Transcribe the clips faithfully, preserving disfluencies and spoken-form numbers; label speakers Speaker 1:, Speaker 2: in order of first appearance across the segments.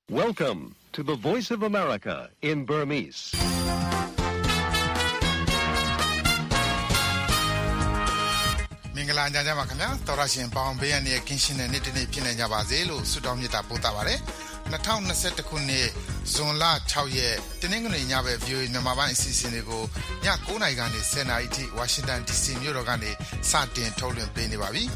Speaker 1: Welcome to the Voice of America in Burmese.
Speaker 2: ။မင်္ဂလာညချမ်းပါခင်ဗျာ။သောရရှင်ပေါင်ဘေးရန်ရဲ့ကင်းရှင်းတဲ့နေ့တစ်နေ့ဖြစ်နေကြပါစေလို့ဆုတောင်းမေတ္တာပို့တာပါရစေ။၂၀၂၁ခုနှစ်ဇွန်လ၆ရက်တနင်္ဂနွေညဘက် V O A မြန်မာပိုင်းအစီအစဉ်တွေကိုည၉နာရီကနေ၁၀နာရီအထိဝါရှင်တန် D C မြို့တော်ကနေစတင်ထုတ်လွှင့်ပေးနေပါပြီ။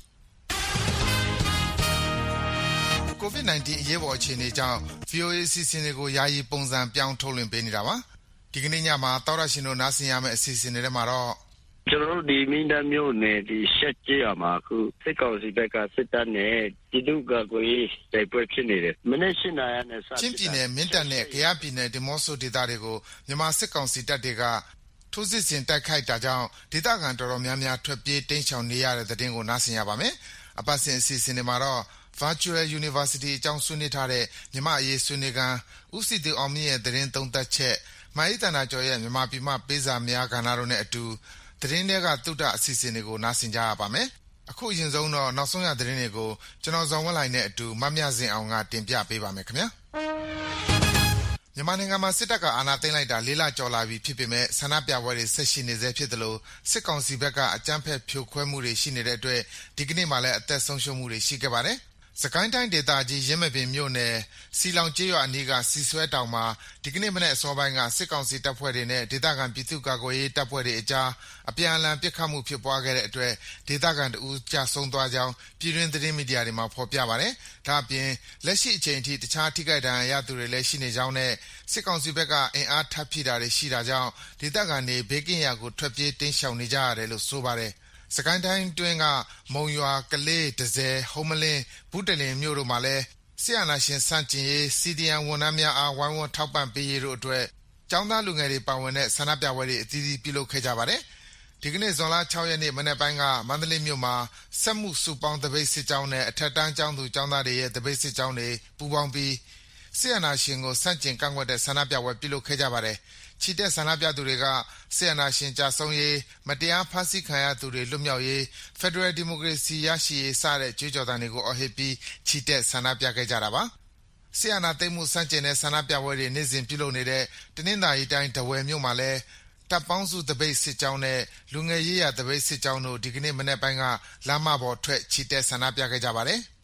Speaker 2: ကိုဗစ် ၁၉ အရေးပေါ်အခြေအနေကြောင့် V O A အစီအစဉ်တွေကိုယာယီပုံစံပြောင်းထုတ်လွှင့်ပေးနေတာပါ။ဒီကနေ့ညမှာသောရရှင်တို့နားဆင်ရမယ့်အစီအစဉ်တွေထဲမှာတော့
Speaker 3: ကျွန်တော်တို့ဒီမင်းတပ်မြို့နယ်ဒီရှက်ကျေးရွာမှာအခုစစ်ကောင်စီဘက်ကစစ်တပ်နဲ့ပြည်သူ့ကာကွယ်ရေးတိုက်ပွဲဖြစ်နေတယ်။မနေ့၈နာရီနဲ့စတင်
Speaker 2: ချင်းပြည်နယ်မင်းတပ်နဲ့ကယားပြည်နယ်ဒီမော့ဆိုဒေသတွေကိုမြန်မာစစ်ကောင်စီတပ်တွေကထိုးစစ်ဆင်တိုက်ခိုက်တာကြောင့်ဒေသခံတော်တော်များများထွက်ပြေးတိမ်းရှောင်နေရတဲ့သတင်းကိုနားဆင်ရပါမယ်။အပတ်စဉ်အစီအစဉ်တွေမှာတော့ Virtual University အကြောင်းဆွေးနွေးထားတဲ့မြန်မာအရေးဆွေးနွေးခန်းဦးစီသူအောင်မြင့်ရဲ့သတင်းသုံးသပ်ချက်မိုင်းတန်တာကျော်ရဲ့မြန်မာပြည်မှာပေးစာများကဏ္ဍတို့နဲ့အတူသတင်းတွေကတုဒ္ဒအစီအစဉ်တွေကိုနားဆင်ကြရပါမယ်။အခုအရင်ဆုံးတော့နောက်ဆုံးရသတင်းတွေကိုကျွန်တော်ဇော်ဝင်းလိုင်နဲ့အတူမမြစင်အောင်ကတင်ပြပေးပါမယ်ခင်ဗျာ။မြန်မာနိုင်ငံမှာစစ်တပ်ကအာဏာသိမ်းလိုက်တာလေးလကျော်လာပြီဖြစ်ပေမဲ့ဆန္ဒပြပွဲတွေဆက်ရှိနေဆဲဖြစ်တယ်လို့စစ်ကောင်စီဘက်ကအကြမ်းဖက်ဖြိုခွဲမှုတွေရှိနေတဲ့အတွက်ဒီကနေ့မှလည်းအသက်ဆုံးရှုံးမှုတွေရှိခဲ့ပါတယ်။စကိုင်းတိုင်းဒေသကြီးရင်းမပင်မြို့နယ်စီလောင်ကျေးရွာအနီးကစီဆွဲတောင်မှာဒီကနေ့မနေ့အစောပိုင်းကစစ်ကောင်စီတပ်ဖွဲ့တွေနဲ့ဒေသခံပြည်သူ့ကာကွယ်ရေးတပ်ဖွဲ့တွေအကြားအပြန်အလှန်ပစ်ခတ်မှုဖြစ်ပွားခဲ့တဲ့အတွက်ဒေသခံတအူးကြာဆုံးသွားကြောင်းပြည်တွင်းသတင်းမီဒီယာတွေမှာဖော်ပြပါတယ်။ဒါ့အပြင်လက်ရှိအချိန်ထိတခြားထိခိုက်ဒဏ်ရာရသူတွေလည်းရှိနေကြောင်းနဲ့စစ်ကောင်စီဘက်ကအင်အားထပ်ဖြည့်တာတွေရှိတာကြောင့်ဒေသခံတွေဘေးကင်းရာကိုထွက်ပြေးတိမ်းရှောင်နေကြရတယ်လို့ဆိုပါတယ်။စကိုင်းတိုင်းတွင်းကမုံရွာကလေးဒဇယ်ဟုံးမလင်းဘူးတလင်မြို့တို့မှာလည်းဆီယနာရှင်စန့်ကျင်ရေးစီဒီအမ်ဝန်ထမ်းများအားဝိုင်းဝန်းထောက်ပံ့ပေးရေးတို့အတွက်ကျောင်းသားလူငယ်တွေပါဝင်တဲ့ဆန္ဒပြပွဲတွေအသီးသီးပြုလုပ်ခဲ့ကြပါတယ်။ဒီကနေ့ဇွန်လ၆ရက်နေ့မနက်ပိုင်းကမန္တလေးမြို့မှာစက်မှုစုပေါင်းတပိတ်စစ်ကြောင်းနဲ့အထက်တန်းကျောင်းသူကျောင်းသားတွေရဲ့တပိတ်စစ်ကြောင်းတွေပူးပေါင်းပြီးဆီယနာရှင်ကိုစန့်ကျင်ကန့်ကွက်တဲ့ဆန္ဒပြပွဲပြုလုပ်ခဲ့ကြပါတယ်။ချီတက်ဆန္ဒပြသူတွေကဆီယနာရှင်ကြဆုံးရေးမတရားဖမ်းဆီးခံရသူတွေလွတ်မြောက်ရေးဖက်ဒရယ်ဒီမိုကရေစီရရှိရေးစတဲ့ကြွေးကြော်သံတွေကိုအော်ဟစ်ပြီးချီတက်ဆန္ဒပြခဲ့ကြတာပါ။ဆီယနာသိမ်းမှုစန့်ကျင်တဲ့ဆန္ဒပြပွဲတွေနေ့စဉ်ပြုလုပ်နေတဲ့တနင်္သာရီတိုင်းထားဝယ်မြို့မှာလည်းတပ်ပေါင်းစုတပိတ်စစ်ကြောင်းနဲ့လူငယ်ရေးရာတပိတ်စစ်ကြောင်းတို့ဒီကနေ့မနေ့ပိုင်းကလမ်းမပေါ်ထွက်ချီတက်ဆန္ဒပြခဲ့ကြပါတယ်။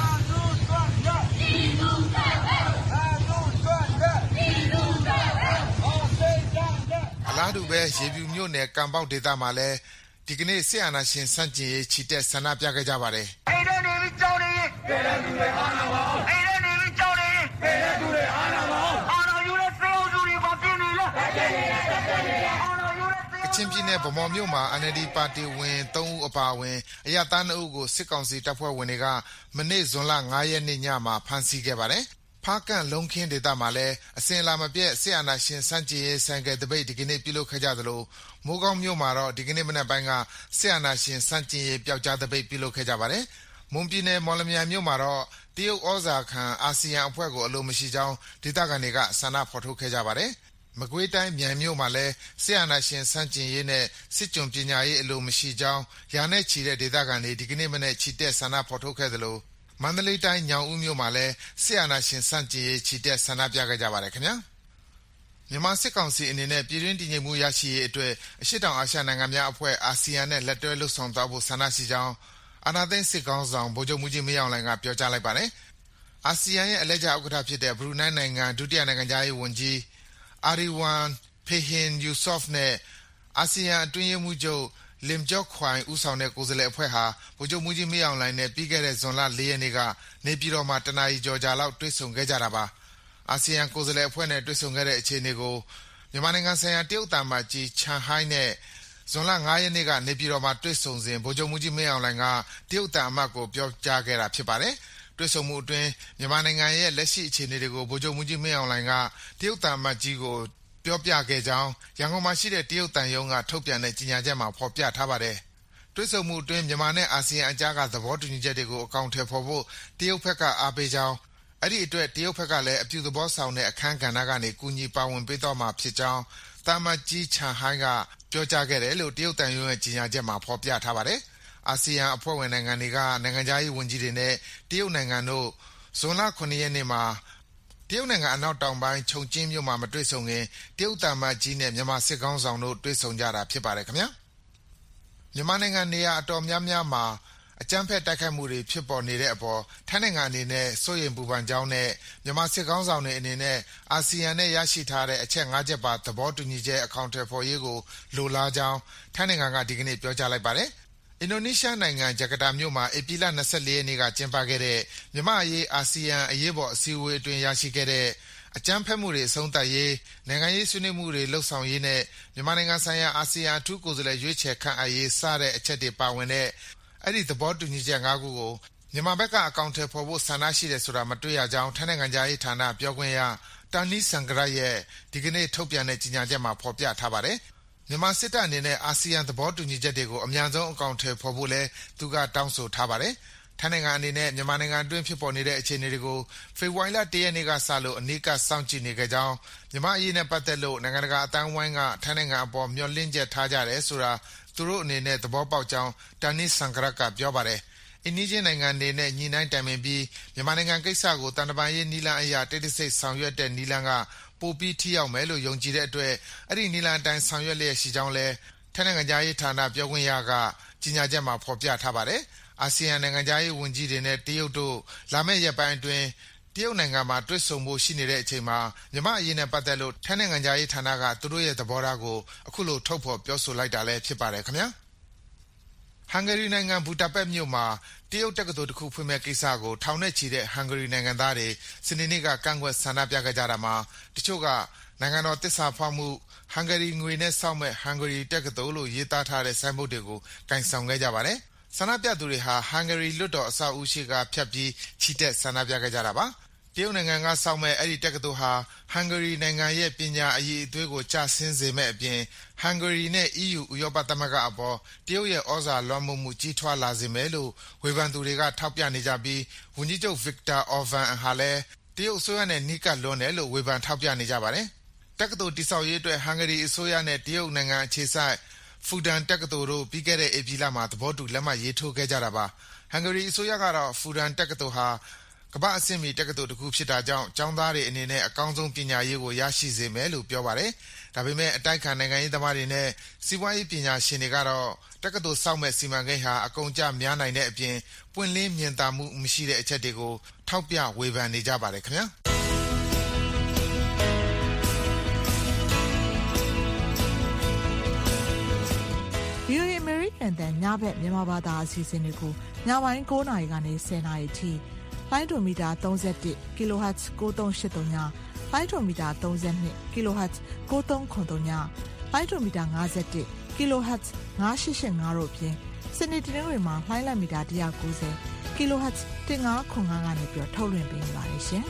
Speaker 2: အလားတူပဲရေပြူမြို့နယ်ကံပေါက်ဒေသမှာလည်းဒီကနေ့ဆီယနာရှင်စန့်ကျင်ရေးချီတက်ဆန္ဒပြခဲ့ကြပါတယ်
Speaker 4: ။အဲ့ဒါနေပြီးကြောင်းနေရင်ဘယ်တဲ့သူတွေအားနာပါ။အဲ့ဒါနေပြီးကြောင်းနေရင်ဘယ်တဲ့သူတွေအားနာပါ။အားနာယူတဲ့သေအောင်စုတွေပါပြင်းနေလား။တက်တယ်တက်တယ်အားနာယူတဲ့
Speaker 2: ကချင်ပြည်နယ်ဗမော်မြို့မှာ N L D ပါတီဝင်၃ဦးအပါအဝင်အရပ်သား၂ဦးကိုစစ်ကောင်စီတပ်ဖွဲ့ဝင်တွေကမနေ့ဇွန်လ၅ရက်နေ့ညမှာဖမ်းဆီးခဲ့ပါတယ်။ဖားကန့်လုံးခင်းဒေသမှာလည်းအစဉ်လာမပြည့်ဆီယနာရှင်စန့်ကျင်ရေးဆိုင်ကယ်တပိတ်ဒီကနေ့ပြုလုပ်ခဲ့ကြသလိုမိုးကောင်းမြို့မှာတော့ဒီကနေ့မနက်ပိုင်းကဆီယနာရှင်စန့်ကျင်ရေးပျောက်ကြားတပိတ်ပြုလုပ်ခဲ့ကြပါတယ်။မွန်ပြည်နယ်မော်လမြိုင်မြို့မှာတော့တရုတ်ဩဇာခံအာဆီယံအဖွဲ့ကိုအလိုမရှိကြောင်းဒေသခံတွေကဆန္ဒဖော်ထုတ်ခဲ့ကြပါတယ်။မကွေးတိုင်းမြိုင်မြို့မှာလည်းဆီယနာရှင်စန့်ကျင်ရေးနဲ့စစ်ကြုံပညာရေးအလိုမရှိကြောင်းရာနဲ့ချီတဲ့ဒေသခံတွေဒီကနေ့မနက်ချီတက်ဆန္ဒဖော်ထုတ်ခဲ့သလိုမန္တလေးတိုင်းညောင်ဦးမြို့မှာလည်းဆီယနာရှင်စန့်ကျင်ရေးချီတက်ဆန္ဒပြခဲ့ကြပါတယ်ခင်ဗျာမြန်မာစစ်ကောင်စီအနေနဲ့ပြည်တွင်းတည်ငြိမ်မှုရရှိရေးအတွက်အရှေ့တောင်အာရှနိုင်ငံများအဖွဲ့အာဆီယံနဲ့လက်တွဲလှုပ်ဆောင်သွားဖို့ဆန္ဒရှိကြောင်းအာဏာသိမ်းစစ်ကောင်ဆောင်ဗိုလ်ချုပ်မှုကြီးမင်းအောင်လှိုင်ကပြောကြားလိုက်ပါတယ်အာဆီယံရဲ့အလဲကျဥက္ကဋ္ဌဖြစ်တဲ့ဘရူနိုင်းနိုင်ငံဒုတိယနိုင်ငံသားရေးဝန်ကြီးအာရီဝမ်ဖေဟင်ယူဆော့ဖ်နဲ့အာဆီယံအတွင်းရေးမှူးချုပ်လင်ကျော့ခွိုင်ဦးဆောင်တဲ့ကိုယ်စားလှယ်အဖွဲ့ဟာဗိုလ်ချုပ်မှုကြီးမင်းအောင်လှိုင်နဲ့ပြီးခဲ့တဲ့ဇွန်လ၄ရက်နေ့ကနေပြည်တော်မှာတနာရီကျော်ကြာလောက်တွေ့ဆုံခဲ့ကြတာပါအာဆီယံကိုယ်စားလှယ်အဖွဲ့နဲ့တွေ့ဆုံခဲ့တဲ့အခြေအနေကိုမြန်မာနိုင်ငံဆိုင်ရာတရုတ်တမ္ပကြီးချန်ဟိုင်းနဲ့ဇွန်လ၅ရက်နေ့ကနေပြည်တော်မှာတွေ့ဆုံစဉ်ဗိုလ်ချုပ်မှုကြီးမင်းအောင်လှိုင်ကတရုတ်တမ္ပကိုပြောကြားခဲ့တာဖြစ်ပါတယ်တွေ့ဆုံမှုအတွင်းမြန်မာနိုင်ငံရဲ့လက်ရှိအခြေအနေတွေကိုဗိုလ်ချုပ်မှုကြီးမင်းအောင်လှိုင်ကတရုတ်တမ္ပကြီးကိုပြောပြခဲ့ကြောင်းရန်ကုန်မှာရှိတဲ့တရုတ်တန်ယုံကထုတ်ပြန်တဲ့ကြေညာချက်မှာဖော်ပြထားပါတယ်။တွေ့ဆုံမှုအတွင်းမြန်မာနဲ့အာဆီယံအကြားကသဘောတူညီချက်တွေကိုအကောင့်ထဲပေါ်ဖို့တရုတ်ဘက်ကအားပေးကြောင်းအဲ့ဒီအတွက်တရုတ်ဘက်ကလည်းအပြုသဘောဆောင်တဲ့အခန်းကဏ္ဍကနေကူညီပါဝင်ပေးတော့မှာဖြစ်ကြောင်းတာမတ်ကြီးချန်ဟိုင်းကပြောကြားခဲ့တယ်လို့တရုတ်တန်ယုံရဲ့ကြေညာချက်မှာဖော်ပြထားပါတယ်။အာဆီယံအဖွဲ့ဝင်နိုင်ငံတွေကနိုင်ငံခြားရေးဝန်ကြီးတွေနဲ့တရုတ်နိုင်ငံတို့ဇွန်လ၇ရက်နေ့မှာတရုတ်နိုင်ငံအနောက်တောင်ပိုင်းချုံကျင်းမြို့မှာမတွေ့ဆုံခင်တရုတ်သမ္မတကြီးနဲ့မြန်မာစစ်ကောင်ဆောင်တို့တွေ့ဆုံကြတာဖြစ်ပါတယ်ခင်ဗျာမြန်မာနိုင်ငံနေရာအတော်များများမှာအကြမ်းဖက်တိုက်ခိုက်မှုတွေဖြစ်ပေါ်နေတဲ့အပေါ်ထိုင်းနိုင်ငံအနေနဲ့စိုးရိမ်ပူပန်ကြောင်းနဲ့မြန်မာစစ်ကောင်ဆောင်တွေအနေနဲ့အာဆီယံနဲ့ရရှိထားတဲ့အချက်၅ချက်ပါသဘောတူညီချက်အကောင့်ထဲပေါ်ရေးကိုလိုလားကြောင်းထိုင်းနိုင်ငံကဒီကနေ့ပြောကြားလိုက်ပါတယ်။အင်ဒိုနီးရှားနိုင်ငံဂျကာတာမြို့မှာဧပြီလ၂၄ရက်နေ့ကကျင်းပခဲ့တဲ့မြန်မာအရေးအာဆီယံအရေးပေါ်အစည်းအဝေးအတွင်းရရှိခဲ့တဲ့အကြမ်းဖက်မှုတွေအဆုံးသတ်ရေးနိုင်ငံရေးဆွေးနွေးမှုတွေလှုပ်ဆောင်ရေးနဲ့မြန်မာနိုင်ငံဆိုင်ရာအာဆီယံအထူးကိုယ်စားလှယ်ရွေးချယ်ခန့်အပ်ရေးစတဲ့အချက်တွေပါဝင်တဲ့အဲ့ဒီသဘောတူညီချက်၅ခုကိုမြန်မာဘက်ကအကောင့်ထဲပေါ်ဖို့ဆန္ဒရှိတယ်ဆိုတာမတွေ့ရကြောင်းထိုင်းနိုင်ငံသားရေးဌာနပြောခွင့်ရတာနီဆန်ဂရရဲ့ဒီကနေ့ထုတ်ပြန်တဲ့ကြေညာချက်မှာဖော်ပြထားပါတယ်။မြန်မာစစ်တပ်အနေနဲ့အာဆီယံသဘောတူညီချက်တွေကိုအများဆုံးအကောင့်ထဲပေါ်ဖို့လဲသူကတောင်းဆိုထားပါတယ်။ထိုင်းနိုင်ငံအနေနဲ့မြန်မာနိုင်ငံအတွင်းဖြစ်ပေါ်နေတဲ့အခြေအနေတွေကိုဖေဖော်ဝါရီလ၁ရက်နေ့ကစလို့အနီးကပ်စောင့်ကြည့်နေကြကြောင်းမြန်မာအရေးနဲ့ပတ်သက်လို့နိုင်ငံတကာအတိုင်းအဝိုင်းကထိုင်းနိုင်ငံအပေါ်မျှော်လင့်ချက်ထားကြတယ်ဆိုတာသူတို့အနေနဲ့သဘောပေါက်ကြောင်းတာနီဆန်ဂရကပြောပါတယ်။အင်းနီချင်းနိုင်ငံတွေနဲ့ညီနိုင်တိုင်ပင်ပြီးမြန်မာနိုင်ငံကိစ္စကိုတန်တမာရေးနီလန်အရာတိတ်တဆိတ်ဆောင်ရွက်တဲ့နီလန်ကပိုပြီးထိရောက်မယ်လို့ယုံကြည်တဲ့အတွက်အဲ့ဒီနီလန်အတိုင်းဆောင်ရွက်လျက်ရှိကြောင်းလဲထိုင်းနိုင်ငံသားရေးဌာနပြောခွင့်ရကကြေညာချက်မှာဖော်ပြထားပါတယ်။အာဆီယံနိုင်ငံသားရေးဝန်ကြီးတွေနဲ့တရုတ်တို့လာမယ့်ရက်ပိုင်းအတွင်းတရုတ်နိုင်ငံမှာတွေ့ဆုံဖို့ရှိနေတဲ့အချိန်မှာမြန်မာအရေးနဲ့ပတ်သက်လို့ထိုင်းနိုင်ငံသားရေးဌာနကသူတို့ရဲ့သဘောထားကိုအခုလိုထုတ်ဖော်ပြောဆိုလိုက်တာလည်းဖြစ်ပါတယ်ခင်ဗျာဟန်ဂေရီနိုင်ငံဘူတာပက်မြို့မှာတရုတ်တက္ကသိုလ်တစ်ခုဖွင့်မဲ့ကိစ္စကိုထောင်နဲ့ချီတဲ့ဟန်ဂေရီနိုင်ငံသားတွေစနေနေ့ကကန့်ကွက်ဆန္ဒပြခဲ့ကြတာမှာတချို့ကနိုင်ငံတော်တစ္ဆာဖောက်မှုဟန်ဂေရီငွေနဲ့စောင့်မဲ့ဟန်ဂေရီတက္ကသိုလ်လို့ရေးသားထားတဲ့ဆိုင်းဘုတ်တွေကိုကင်ဆောင်ခဲ့ကြပါတယ်ဆန္ဒပြသူတွေဟာဟန်ဂေရီလွတ်တော်အဆောက်အဦရှိကဖြတ်ပြီးချီတက်ဆန္ဒပြခဲ့ကြတာပါတရုတ်နိုင်ငံကစောင့်မဲ့အဲ့ဒီတက္ကသိုလ်ဟာဟန်ဂေရီနိုင်ငံရဲ့ပညာအရည်အသွေးကိုကျဆင်းစေမဲ့အပြင်ဟန်ဂေရီနဲ့ အီးယူ ဥရောပသမဂ္ဂအပေါ်တရုတ်ရဲ့ဩဇာလွှမ်းမိုးမှုကြီးထွားလာစေမယ်လို့ဝေဖန်သူတွေကထောက်ပြနေကြပြီးဝန်ကြီးချုပ်ဗစ်တာအော်ဗန်ဟာလည်းတရုတ်အစိုးရနဲ့နှီးကပ်လွန်းတယ်လို့ဝေဖန်ထောက်ပြနေကြပါတယ်တက္ကသိုလ်တည်ဆောက်ရေးအတွက်ဟန်ဂေရီအစိုးရနဲ့တရုတ်နိုင်ငံအခြေစိုက်ဖူဒန်တက္ကသိုလ်တို့ပြီးခဲ့တဲ့ဧပြီလမှာသဘောတူလက်မှတ်ရေးထိုးခဲ့ကြတာပါဟန်ဂေရီအစိုးရကတော့ဖူဒန်တက္ကသိုလ်ဟာကမ္ဘာအဆင့်မီတက္ကသိုလ်တစ်ခုဖြစ်တာကြောင့်ကျောင်းသားတွေအနေနဲ့အကောင်းဆုံးပညာရေးကိုရရှိစေမယ်လို့ပြောပါတယ်။ဒါပေမဲ့အတိုက်ခံနိုင်ငံရေးသမားတွေနဲ့စီးပွားရေးပညာရှင်တွေကတော့တက္ကသိုလ်စောင့်မဲ့စီမံကိန်းဟာအကုန်ကျများနိုင်တဲ့အပြင်ပွင့်လင်းမြင်သာမှုမရှိတဲ့အချက်တွေကိုထောက်ပြဝေဖန်နေကြပါတယ်ခင်ဗျာ။
Speaker 5: ဗီအိုအေ American တန်ညဘက်မြန်မာဘာသာအစီအစဉ်တွေကိုညပိုင်း၉နာရီကနေ၁၀နာရီထိလိုင်းဒိုမီတာ၃၁ kilohertz ၉၃၈၃ညလိုင်းဒိုမီတာ၃၂ kilohertz ၉၃၇၃ညလိုင်းဒိုမီတာ၅၁ kilohertz ၅၈၈၅တို့ဖြင့်စနေတနင်္ဂနွေမှာလိုင်းလမီတာ၁၉၀ kilohertz ၁၅၇၅ကနေပြီးထုတ်လွှင့်ပေးနေပါတယ်ရှင်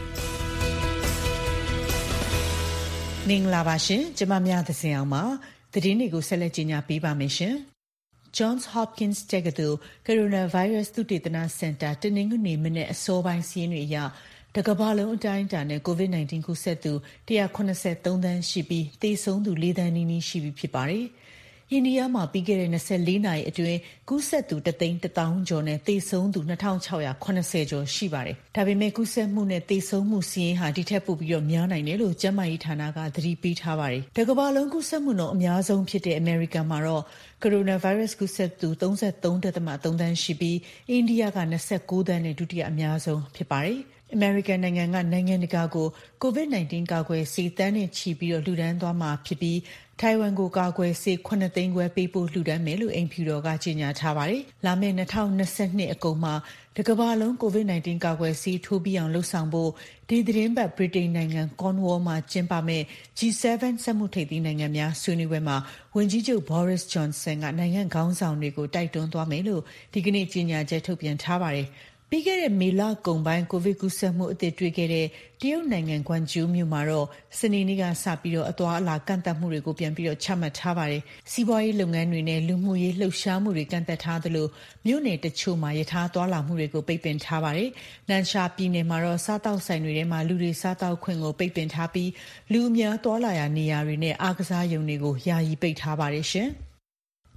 Speaker 6: မင်္ဂလာပါရှင်ကျမများသစဉ်အောင်ပါသတင်းတွေကိုဆက်လက်ကြီးညာပေးပါမယ်ရှင်Johns Hopkins တက္ကသိုလ် Coronavirus သုတေသနစင်တာတနင်္ဂနွေမနေ့အစောပိုင်းစီးရင်တွေအရတကမ္ဘာလုံးအတိုင်းအတာနဲ့ COVID 19 ကူးစက်သူ၁၇၃သန်းရှိပြီးသေဆုံးသူ၄သန်းနီးနီးရှိပြီဖြစ်ပါတယ်။အိန္ဒိယမှာပြီးခဲ့တဲ့၂၄နာရီအတွင်းကူးစက်သူတသိန်းတစ်သောင်းကျော်နဲ့သေဆုံးသူ၂၆၇၀ကျော်ရှိပါတယ်။ဒါပေမဲ့ကူးစက်မှုနဲ့သေဆုံးမှုစီးရင်ဟာဒီထက်ပိုပြီးတော့များနိုင်တယ်လို့ကျန်းမာရေးဌာနကသတိပေးထားပါတယ်။တကမ္ဘာလုံးကူးစက်မှုနှုန်းအများဆုံးဖြစ်တဲ့အမေရိကန်မှာတော့ကိုရိုနာဗိုင်းရပ်စ်ကူးစက်သူ၃၃.၃သန်းရှိပြီးအိန္ဒိယက၂၉သန်းနဲ့ဒုတိယအများဆုံးဖြစ်ပါတယ်။အမေရိကန်နိုင်ငံကနိုင်ငံတကာကို COVID 19 ကာကွယ်ဆေးတန်းနဲ့ချီပြီးတော့လှူဒန်းသွားမှာဖြစ်ပြီးထိုင်ဝမ်ကိုကာကွယ်ဆေးခုနှစ်သိန်းခွဲပေးဖို့လှူဒန်းမယ်လို့အိမ်ဖြူတော်ကကြေညာထားပါတယ်။လာမယ့်၂၀၂၂အကုန်မှာတကမ္ဘာလုံး COVID 19 ကာကွယ်ဆေးထိုးပြီးအောင်လှုပ်ဆောင်ဖို့ဒီသတင်းပတ်ဗြိတိန်နိုင်ငံ Cornwall မှာကျင်းပမဲ့ G ၇ စက်မှုထိပ်သီးနိုင်ငံများဆွေးနွေးပွဲမှာဝန်ကြီးချုပ် Boris Johnson ကနိုင်ငံခေါင်းဆောင်တွေကိုတိုက်တွန်းသွားမယ်လို့ဒီကနေ့ကြေညာချက်ထုတ်ပြန်ထားပါတယ်။ပြီးခဲ့တဲ့မေလကုန်ပိုင်းကိုဗစ်ကူးစက်မှုအသစ်တွေ့ခဲ့တဲ့တရုတ်နိုင်ငံကွမ်ကျိုးမြို့မှာတော့စနေနေ့ကစပြီးတော့အသွားအလာကန့်သတ်မှုတွေကိုပြန်ပြီးတော့ချမှတ်ထားပါတယ်။စီးပွားရေးလုပ်ငန်းတွေနဲ့လူမှုရေးလှုပ်ရှားမှုတွေကန့်သတ်ထားသလိုမြို့နယ်တချို့မှာယထာသွားလာမှုတွေကိုပိတ်ပင်ထားပါတယ်။နန်ရှာပြည်နယ်မှာတော့စားတောက်ဆိုင်တွေထဲမှာလူတွေစားတောက်ခွင့်ကိုပိတ်ပင်ထားပြီးလူအများသွားလာရာနေရာတွေနဲ့အားကစားရုံတွေကိုယာယီပိတ်ထားပါတယ်ရှင်။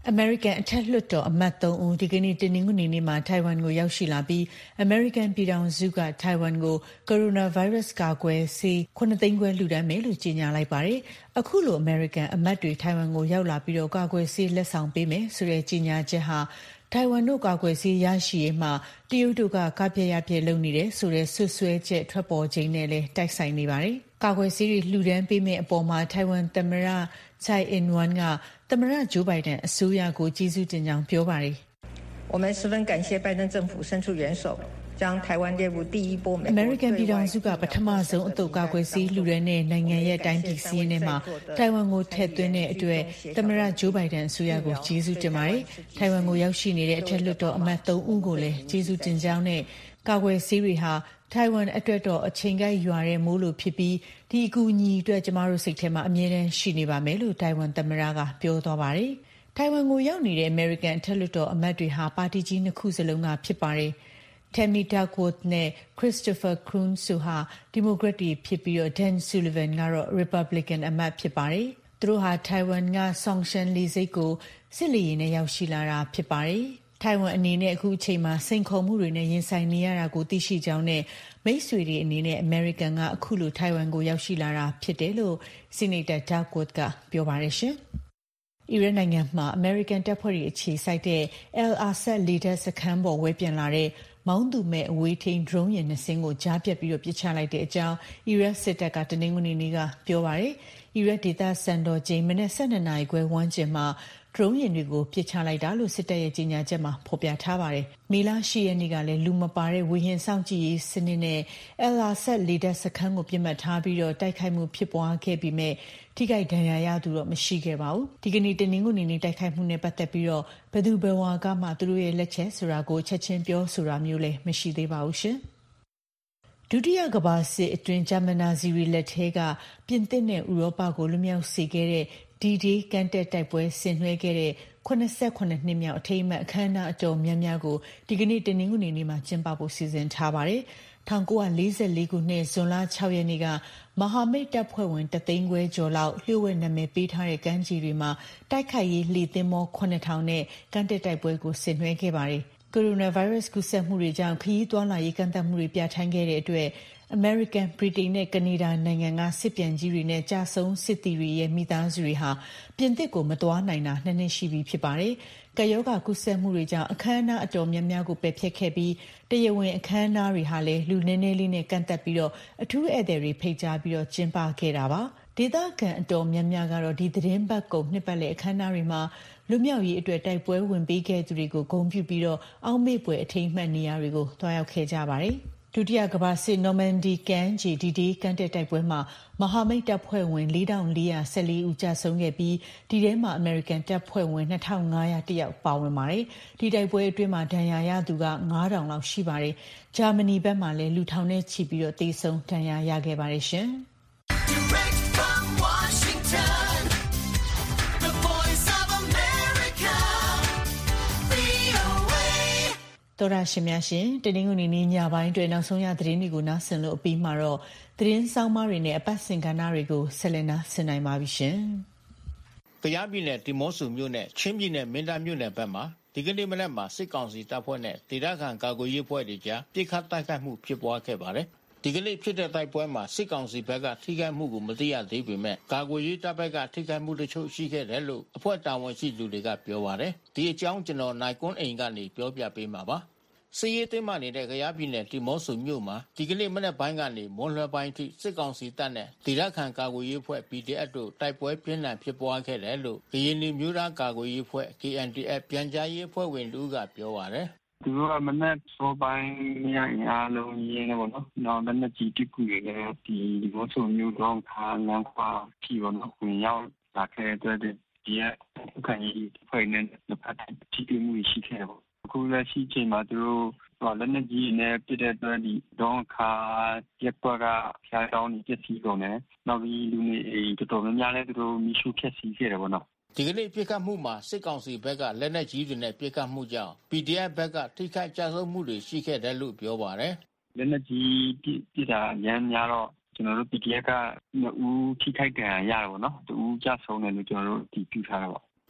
Speaker 6: American အထက်လွှတ်တော်အမတ်သုံးဦးဒီကနေ့တနင်္ဂနွေနေ့မှာထိုင်ဝမ်ကိုရောက်ရှိလာပြီး American ပြည်ထောင်စုကထိုင်ဝမ်ကို Coronavirus ကာကွယ်ဆေးခုနှစ်သိန်းခွဲလှူဒါန်းမယ်လို့ကြေညာလိုက်ပါတယ်။အခုလို American အမတ်တွေထိုင်ဝမ်ကိုရောက်လာပြီးတော့ကာကွယ်ဆေးလက်ဆောင်ပေးမယ်ဆိုတဲ့ကြေညာချက်ဟာထိုင်ဝမ်တို့ကာကွယ်ဆေးရရှိရေးမှာတရုတ်တို့ကကပြက်ရပြက်လုပ်နေတယ်ဆိုတဲ့ဆွဆွဲချက်ထွက်ပေါ်ခြင်းနဲ့လည်းတိုက်ဆိုင်နေပါတယ်။ကာကွယ်ဆေးတွေလှူဒါန်းပေးမယ့်အပေါ်မှာထိုင်ဝမ်သမ္မတ Tsai Ing-wen ကသမ္မတ Joe Biden အစိုးရကိုကျေးဇူးတင်ကြောင်းပြောပါတယ်
Speaker 7: ။我们十分感谢拜登政府伸出援手，将台湾列入第一波美国。
Speaker 6: American ပြည်ထောင်စုကပထမဆုံးအသုတ်ကာကွယ်ဆေးလှူဒါန်းတဲ့နိုင်ငံရဲ့တိုင်းပြည်စည်းရင်းထဲမှာထိုင်ဝမ်ကိုထည့်သွင်းတဲ့အတွက်သမ္မတ Joe Biden အစိုးရကိုကျေးဇူးတင်ပါတယ်။ထိုင်ဝမ်ကိုရောက်ရှိနေတဲ့အထက်လွှတ်တော်အမတ်သုံးဦးကိုလည်းကျေးဇူးတင်ကြောင်းနဲ့ကာကွယ်ဆေးတွေဟာထိုင်ဝမ်အတွက်တော့အချိန်ကိုက်ရွာတဲ့မိုးလိုဖြစ်ပြီးဒီအကူအညီအတွက်ကျမတို့စိတ်ထဲမှာအမြဲတမ်းရှိနေပါမယ်လို့ထိုင်ဝမ်သမ္မတကပြောသွားပါတယ်။ထိုင်ဝမ်ကိုရောက်နေတဲ့ American အထက်လွှတ်တော်အမတ်တွေဟာပါတီကြီးနှစ်ခုစလုံးကဖြစ်ပါတယ်။ Tammy Duckworth နဲ့ Christopher Coons တို့ဟာ Democrat တွေဖြစ်ပြီးတော့ Dan Sullivan ကတော့ Republican အမတ်ဖြစ်ပါတယ်။သူတို့ဟာထိုင်ဝမ်က Songshan လေဆိပ်ကိုစစ်လေယာဉ်နဲ့ရောက်ရှိလာတာဖြစ်ပါတယ်။ထိုင်ဝမ်အနေနဲ့အခုအချိန်မှာစိန်ခေါ်မှုတွေနဲ့ရင်ဆိုင်နေရတာကိုသိရှိကြောင်းနဲ့မိတ်ဆွေတွေအနေနဲ့ American ကအခုလိုထိုင်ဝမ်ကိုရောက်ရှိလာတာဖြစ်တယ်လို့ Senator Duckworth ကပြောပါတယ်ရှင်။အီရတ်နိုင်ငံမှာ American တပ်ဖွဲ့တွေအခြေစိုက်တဲ့ Al-Assad လေတပ်စခန်းပေါ်ဝဲပြန်လာတဲ့မောင်းသူမဲ့အဝေးထိန်း drone ယာဉ်နှစ်စင်းကိုကြားပြတ်ပြီးတော့ပစ်ချလိုက်တဲ့အကြောင်းအီရတ်စစ်တပ်ကတနင်္ဂနွေနေ့ကပြောပါတယ်။အီရတ်ဒေသစံတော်ချိန်မနက်၁၂နာရီခွဲဝန်းကျင်မှာဒရုန်းယာဉ်တွေကိုပစ်ချလိုက်တာလို့စစ်တပ်ရဲ့ကြေညာချက်မှာဖော်ပြထားပါတယ်။မေလ၈ရက်နေ့ကလည်းလူမပါတဲ့ဝေဟင်စောင့်ကြည့်ရေးစနစ်နဲ့ Al-Assad လေတပ်စခန်းကိုပြစ်မှတ်ထားပြီးတော့တိုက်ခိုက်မှုဖြစ်ပွားခဲ့ပြီးမဲ့ထိခိုက်ဒဏ်ရာရသူတော့မရှိခဲ့ပါဘူး။ဒီကနေ့တနင်္ဂနွေနေ့တိုက်ခိုက်မှုနဲ့ပတ်သက်ပြီးတော့ဘယ်သူဘယ်ဝါကမှသူတို့ရဲ့လက်ချက်ဆိုတာကိုချက်ချင်းပြောဆိုတာမျိုးလည်းမရှိသေးပါဘူးရှင်။ဒုတိယကမ္ဘာစစ်အတွင်းဂျာမန်နာဇီတွေလက်ထဲကပြင်သစ်နဲ့ဥရောပကိုလွတ်မြောက်စေခဲ့တဲ့D-Day ကမ်းတက်တိုက်ပွဲဆင်နွှဲခဲ့တဲ့ခုနှစ်နှစ်မြောက်အထိမ်းအမှတ်အခမ်းအနားအတော်များများကိုဒီကနေ့တနင်္ဂနွေနေ့မှာကျင်းပဖို့စီစဉ်ထားပါတယ်။၁၉၄၄ခုနှစ်ဇွန်လ၆ရက်နေ့ကမဟာမိတ်တပ်ဖွဲ့ဝင်တသိန်းခွဲကျော်လောက်လျှို့ဝှက်နာမည်ပေးထားတဲ့ကမ်းခြေတွေမှာတိုက်ခိုက်ရေးလှေသင်္ဘောခုနှစ်ထောင်နဲ့ကမ်းတက်တိုက်ပွဲကိုဆင်နွှဲခဲ့ပါတယ်။ ကိုရိုနာဗိုင်းရပ်စ်ကူးစက်မှုတွေကြောင့်ခရီးသွားလာရေးကန့်သတ်မှုတွေပြဋ္ဌာန်းခဲ့တဲ့အတွက်အမေရိကန်၊ဗြိတိန်နဲ့ကနေဒါနိုင်ငံကစစ်ပြန်ကြီးတွေနဲ့ကြာဆုံးစစ်သည်တွေရဲ့မိသားစုတွေဟာပြင်သစ်ကိုမသွားနိုင်တာနှစ်နှစ်ရှိပြီဖြစ်ပါတယ်။ကပ်ရောဂါကူးစက်မှုတွေကြောင့်အခမ်းအနားအတော်များများကိုပယ်ဖျက်ခဲ့ပြီးတရားဝင်အခမ်းအနားတွေဟာလည်းလူနည်းနည်းလေးနဲ့ကန့်သတ်ပြီးတော့အထူးဧည့်သည်တွေဖိတ်ကြားပြီးတော့ကျင်းပခဲ့တာပါ။ဒေသခံအတော်များများကတော့ဒီသတင်းပတ်ကုန်နှစ်ပတ်လည်အခမ်းအနားတွေမှာလူမျိုးရေးအတွက်တိုက်ပွဲဝင်ပေးခဲ့သူတွေကိုဂုဏ်ပြုပြီးတော့အောက်မေ့ပွဲအထိမ်းအမှတ်နေရာတွေကိုတွားရောက်ခဲ့ကြပါတယ်။ဒုတိယကမ္ဘာစစ်နော်မန်ဒီကမ်းခြေ D-Day ကမ်းတက်တိုက်ပွဲမှာမဟာမိတ်တပ်ဖွဲ့ဝင်၄ထောင်၄ရာ၁၄ဦးကြာဆုံးခဲ့ပြီးဒီထဲမှာအမေရိကန်တပ်ဖွဲ့ဝင်၂ထောင်၅ရာ၁ယောက်ပါဝင်ပါတယ်။ဒီတိုက်ပွဲအတွင်းမှာဒဏ်ရာရသူက၅ထောင်လောက်ရှိပါတယ်။ဂျာမနီဘက်မှာလည်းလူထောင်နဲ့ချီပြီးတော့သေဆုံးဒဏ်ရာရခဲ့ပါတယ်ရှင်။တော်ရရှင်များရှင်တနင်္ဂနွေနေ့ညပိုင်းအတွက်နောက်ဆုံးရသတင်းတွေကိုနားဆင်လို့အပြီးမှာတော့သတင်းဆောင်မတွေနဲ့အပတ်စဉ်ကဏ္ဍတွေကိုဆက်လက်နားဆင်နိုင်ပါပြီရှင်
Speaker 8: ။တရားပြည်နယ်ဒီမော့ဆိုမြို့နယ်ချင်းပြည်နယ်မင်းတပ်မြို့နယ်ဘက်မှာဒီကနေ့မနက်မှာစစ်ကောင်စီတပ်ဖွဲ့နဲ့ဒေသခံကာကွယ်ရေးဖွဲ့တွေကြားပစ်ခတ်တိုက်ခိုက်မှုဖြစ်ပွားခဲ့ပါတယ်။ဒီကနေ့ဖြစ်တဲ့တိုက်ပွဲမှာစစ်ကောင်စီဘက်ကထိခိုက်မှုကိုမသိရသေးပေမဲ့ကာကွယ်ရေးတပ်ဘက်ကထိခိုက်မှုတချို့ရှိခဲ့တယ်လို့အဖွဲ့တာဝန်ရှိသူတွေကပြောပါတယ်။ဒီအကြောင်းကျွန်တော်နိုင်ကွန်းအိမ်ကနေပြောပြပေးမှာပါ။စစ်ရေးတင်းမာနေတဲ့ကယားပြည်နယ်ဒီမော့ဆိုမြို့မှာဒီကနေ့မနက်ပိုင်းကနေမွန်းလွဲပိုင်းထိစစ်ကောင်စီတပ်နဲ့ဒေသခံကာကွယ်ရေးအဖွဲ့ P D F တို့တိုက်ပွဲပြင်းထန်ဖြစ်ပွားခဲ့တယ်လို့ကရင်မျိုးသားကာကွယ်ရေးအဖွဲ့ K N D F ပြန်ကြားရေးအဖွဲ့ဝင်တို့ကပြောပါတယ်
Speaker 9: သူတို့ကမနက်စောပိုင်းညအားလုံးရင်းနေပေါ့နော်။နောက်လက်နက်ကြီးတစ်ခုတွေလည်းဒီဒီမော့ဆိုမြို့တော့ခါလမ်းခွာဖြီပေါ့နော်။ဝင်ရောက်လာခဲ့တဲ့ဒီရဲ့ခံရေးဖွဲ့နေတဲ့ဖက်တီးမှုရှိခဲ့တယ်ပေါ့အခုလက်ရှိချိန်မှာသူတို့လက်နက်ကြီးနဲ့ပြစ်တဲ့အတွက်ဒီဒေါန်ခါရက်ကွက်ကဖျားတောင်းနေပြစ်စီကုန်တယ်နောက်ပြီးလူနေအိမ်တော်တော်များများလည်းသူတို့မီးရှို့ဖျက်ဆီးခဲ့တယ်ပေါ့နော်
Speaker 8: ဒီကနေ့ပြစ်ခတ်မှုမှာစစ်ကောင်စီဘက်ကလက်နက်ကြီးတွေနဲ့ပြစ်ခတ်မှုကြောင့် P D F ဘက်ကထိခိုက်ကြဆုံးမှုတွေရှိခဲ့တယ်လို့ပြောပါတယ်
Speaker 9: လက်နက်ကြီးပြစ်ပြစ်တာအများများတော့ကျွန်တော်တို့ P D F ကနှစ်ဦးထိခိုက်ဒဏ်ရာရတယ်ပေါ့နော်တူဦးကြဆုံးတယ်လို့ကျွန်တော်တို့ဒီပြထားတာပေါ့
Speaker 8: ဒ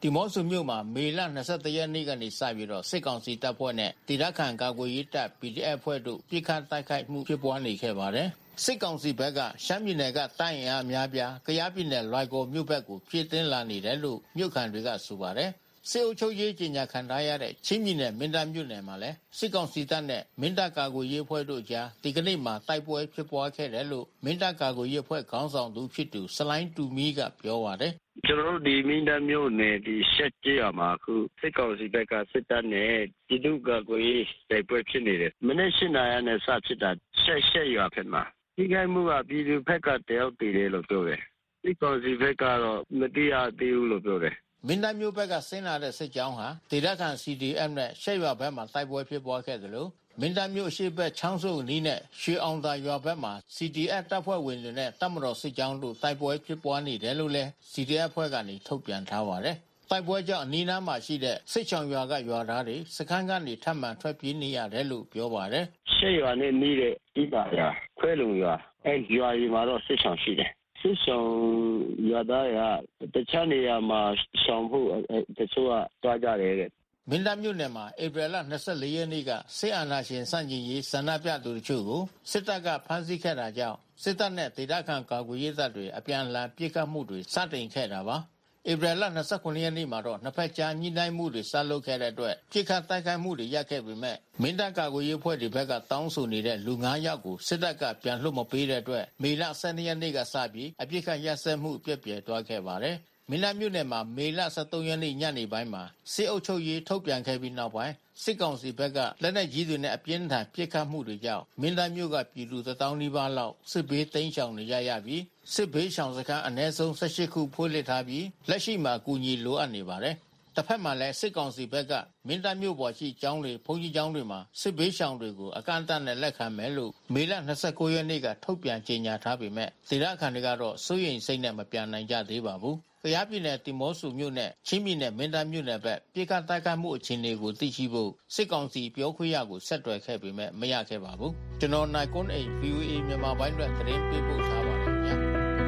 Speaker 8: ဒီမော့ဆိုမြို့မှာမေလ၂၁ရက်နေ့ကနေစပြီးတော့စစ်ကောင်စီတပ်ဖွဲ့နဲ့ဒေသခံကာကွယ်ရေးတပ် P D F ဖွဲ့တို့ပြစ်ခတ်တိုက်ခိုက်မှုဖြစ်ပွားနေခဲ့ပါတယ်။စစ်ကောင်စီဘက်ကရှမ်းပြည်နယ်ကတိုင်းအင်အားများပြားကယားပြည်နယ်လွိုင်ကော်မြို့ဘက်ကိုဖြည့်တင်းလာနေတယ်လို့မြို့ခံတွေကဆိုပါတယ်။စစ်အုပ်ချုပ်ရေးကြီးညာခံထားရတဲ့ချင်းပြည်နယ်မင်းတပ်မြို့နယ်မှာလည်းစစ်ကောင်စီတပ်နဲ့မင်းတပ်ကာကွယ်ရေးဖွဲ့တို့ကြားဒီကနေ့မှာတိုက်ပွဲဖြစ်ပွားခဲ့တယ်လို့မင်းတပ်ကာကွယ်ရေးဖွဲ့ခေါင်းဆောင်သူဖြစ်သူစလိုင်းတူမီကပြောပါတယ်
Speaker 3: ။ကျွန်တော်တို့ဒီမင်းတပ်မြို့နယ်ဒီရှက်ကြီးရမှာခုစစ်ကောင်စီဘက်ကစစ်တပ်နဲ့ပြည်သူ့ကာကွယ်ရေးတိုက်ပွဲဖြစ်နေတယ်။မနေ့ရှင်းနာရနဲ့စဖြစ်တာရှက်ရှက်ရွာဖက်မှာဒီကိမှုကပြည်သူဘက်ကတယောက်တည်တယ်လို့ပြောတယ်။စစ်ကောင်စီဘက်ကတော့မတိရသေးဘူးလို့ပြောတယ်
Speaker 8: မင်းတပ်မြို့ဘက်ကဆင်းလာတဲ့စစ်ကြောင်းဟာဒေသခံ C D F နဲ့ရှက်ရွာဘက်မှာတိုက်ပွဲဖြစ်ပွားခဲ့တယ်လို့မင်းတပ်မြို့အရှိဘက်ချောင်းစုံနီးနဲ့ရွှေအောင်သာရွာဘက်မှာ C D F တပ်ဖွဲ့ဝင်တွေနဲ့တပ်မတော်စစ်ကြောင်းတို့တိုက်ပွဲဖြစ်ပွားနေတယ်လို့လည်း C D F ဖွဲ့ကနေထုတ်ပြန်ထားပါတယ်။တိုက်ပွဲကြောင့်အနီးနားမှာရှိတဲ့စစ်ချောင်ရွာကရွာသားတွေစခန်းကနေထပ်မံထွက်ပြေးနေရတယ်လို့ပြောပါတယ်
Speaker 3: ။ရှက်ရွာနဲ့နီးတဲ့ဤပါရွာခွဲလုံရွာအဲရွာကြီးမှာတော့စစ်ချောင်ရှိတယ်စစ်ဆောင်ရသားရတခြားနေရာမှာဆောင်ဖို့တချို့ကတွားကြတယ်တဲ့
Speaker 8: မင်းတပ်မြို့နယ်မှာဧပြီလ၂၄ရက်နေ့ကစစ်အာဏာရှင်စန့်ကျင်ရေးဆန္ဒပြသူတို့ချို့ကိုစစ်တပ်ကဖမ်းဆီးခဲ့တာကြောင့်စစ်တပ်နဲ့ဒေသခံကာကွယ်ရေးတပ်တွေအပြန်အလှန်ပစ်ခတ်မှုတွေစတင်ခဲ့တာပါဧပြီလ၂၉ရက်နေ့မှာတော့နှစ်ဖက်ကြားညှိနှိုင်းမှုတွေဆက်လုပ်ခဲ့တဲ့အတွက်ပြစ်ခတ်တိုက်ခိုက်မှုတွေရပ်ခဲ့ပေမဲ့မင်းတပ်ကာကွယ်ရေးဖွဲ့တွေဘက်ကတောင်းဆိုနေတဲ့လူ၅ယောက်ကိုစစ်တပ်ကပြန်လွှတ်မပေးတဲ့အတွက်မေလ၁၂ရက်နေ့ကစပြီးအပြစ်ခတ်ရပ်စဲမှုပြည့်ပြည့်သွားခဲ့ပါတယ်။မင်းတပ်မြို့နယ်မှာမေလ၁၃ရက်နေ့ညနေပိုင်းမှာစစ်အုပ်ချုပ်ရေးထုတ်ပြန်ခဲ့ပြီးနောက်ပိုင်းစစ်ကောင်စီဘက်ကလက်နက်ကြီးတွေနဲ့အပြင်းထန်ပစ်ခတ်မှုတွေကြောင့်မင်းတပ်မြို့ကပြည်သူတစ်သောင်းနီးပါးလောက်စစ်ဘေးတိမ်းရှောင်နေရရပြီးစစ်ဘေးရှောင်စခန်းအနည်းဆုံး၁၈ခုဖွင့်လှစ်ထားပြီးလက်ရှိမှာအကူအညီလိုအပ်နေပါတယ်။တစ်ဖက်မှာလည်းစစ်ကောင်စီဘက်ကမင်းတပ်မြို့ပေါ်ရှိကျောင်းတွေဘုန်းကြီးကျောင်းတွေမှာစစ်ဘေးရှောင်တွေကိုအကန့်အသတ်နဲ့လက်ခံမယ်လို့မေလ၂၉ရက်နေ့ကထုတ်ပြန်ကြေညာထားပေမဲ့ဒေသခံတွေကတော့စိုးရိမ်စိတ်နဲ့မပြန်နိုင်ကြသေးပါဘူး။ကယားပြည်နယ်တီမော့ဆိုမြို့နဲ့ချင်းပြည်နယ်မင်းတပ်မြို့နယ်ဘက်ပြည်ကတိုက်ခိုက်မှုအခြေအနေကိုသိရှိဖို့စစ်ကောင်စီပြောခွင့်ရကိုဆက်သွယ်ခဲ့ပေမဲ့မရခဲ့ပါဘူး။ကျွန်တော်နိုင်ကွန်းအိမ် V O A မြန်မာပိုင်းအတွက်သတင်းပေးပို့ထားပါတယ်ခင်ဗျာ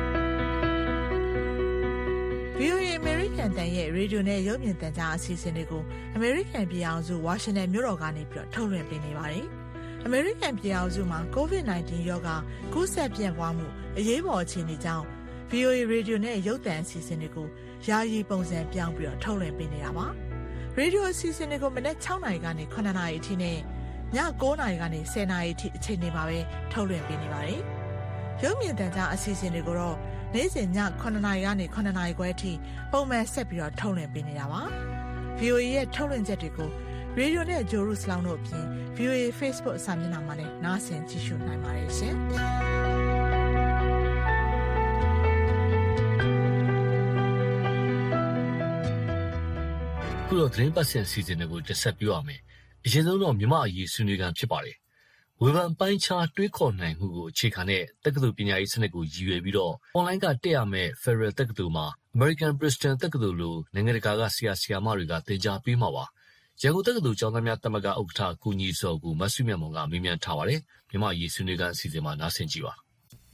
Speaker 5: ။ V O A American တန်ရဲ့ရေဒီယိုနဲ့ရုပ်မြင်သံကြားအစီအစဉ်တွေကို American ပြည်အောင်စု Washington မြို့တော်ကနေပြီးတော့ထုတ်လွှင့်ပေးနေပါတယ်။ American ပြည်အောင်စုမှာ ကိုဗစ်၁၉ ရောဂါကူးစက်ပြန့်ပွားမှုအရေးပေါ်အခြေအနေကြောင့် V O A ရေဒီယိုနဲ့ရုပ်သံအစီအစဉ်တွေကိုယာယီပုံစံပြောင်းပြီးတော့ထုတ်လွှင့်ပေးနေတာပါ။ရေဒီယိုအစီအစဉ်တွေကိုမနက်၆နာရီကနေ၇နာရီအထိနဲ့ည၉နာရီကနေ၁၀နာရီအထိအချိန်တွေမှာပဲထုတ်လွှင့်ပေးနေပါတယ်။ရုပ်မြင်သံကြားအစီအစဉ်တွေကိုတော့နေ့စဉ်ည၇နာရီကနေ၇နာရီခွဲအထိပုံမှန်ဆက်ပြီးတော့ထုတ်လွှင့်ပေးနေတာပါ။ V O A ရဲ့ထုတ်လွှင့်ချက်တွေကိုရေဒီယိုနဲ့ဂျိုရုစလောင်းတို့အပြင် V O A Facebook စာမျက်နှာမှာလည်းနားဆင်ကြည့်ရှုနိုင်ပါတယ်ရှင်။
Speaker 10: ခုတော့သတင်းပတ်စင်စီစဉ်တွေကိုတက်ဆက်ပြောရမယ်။အရင်ဆုံးတော့မြမအရေးဆွေးနွေးခံဖြစ်ပါတယ်။ဝေဖန်ပိုင်းခြားတွေးခေါ်နိုင်မှုကိုအခြေခံတဲ့တက္ကသိုလ်ပညာရေးစနစ်ကိုရည်ရွယ်ပြီးတော့အွန်လိုင်းကတက်ရမယ့် Federal တက္ကသိုလ်မှာ American Princeton တက္ကသိုလ်လိုနိုင်ငံတကာကဆရာဆရာမတွေကသင်ကြားပေးမှာပါ။ရန်ကုန်တက္ကသိုလ်ကျောင်းသားများသမဂ္ဂဥက္ကဋ္ဌကိုညီစောကိုမဆုမြတ်မောင်ကမေးမြန်းထားပါတယ်။မြမအရေးဆွေးနွေးခံအစီအစဉ်မှာနားဆင်ကြည့်ပါ။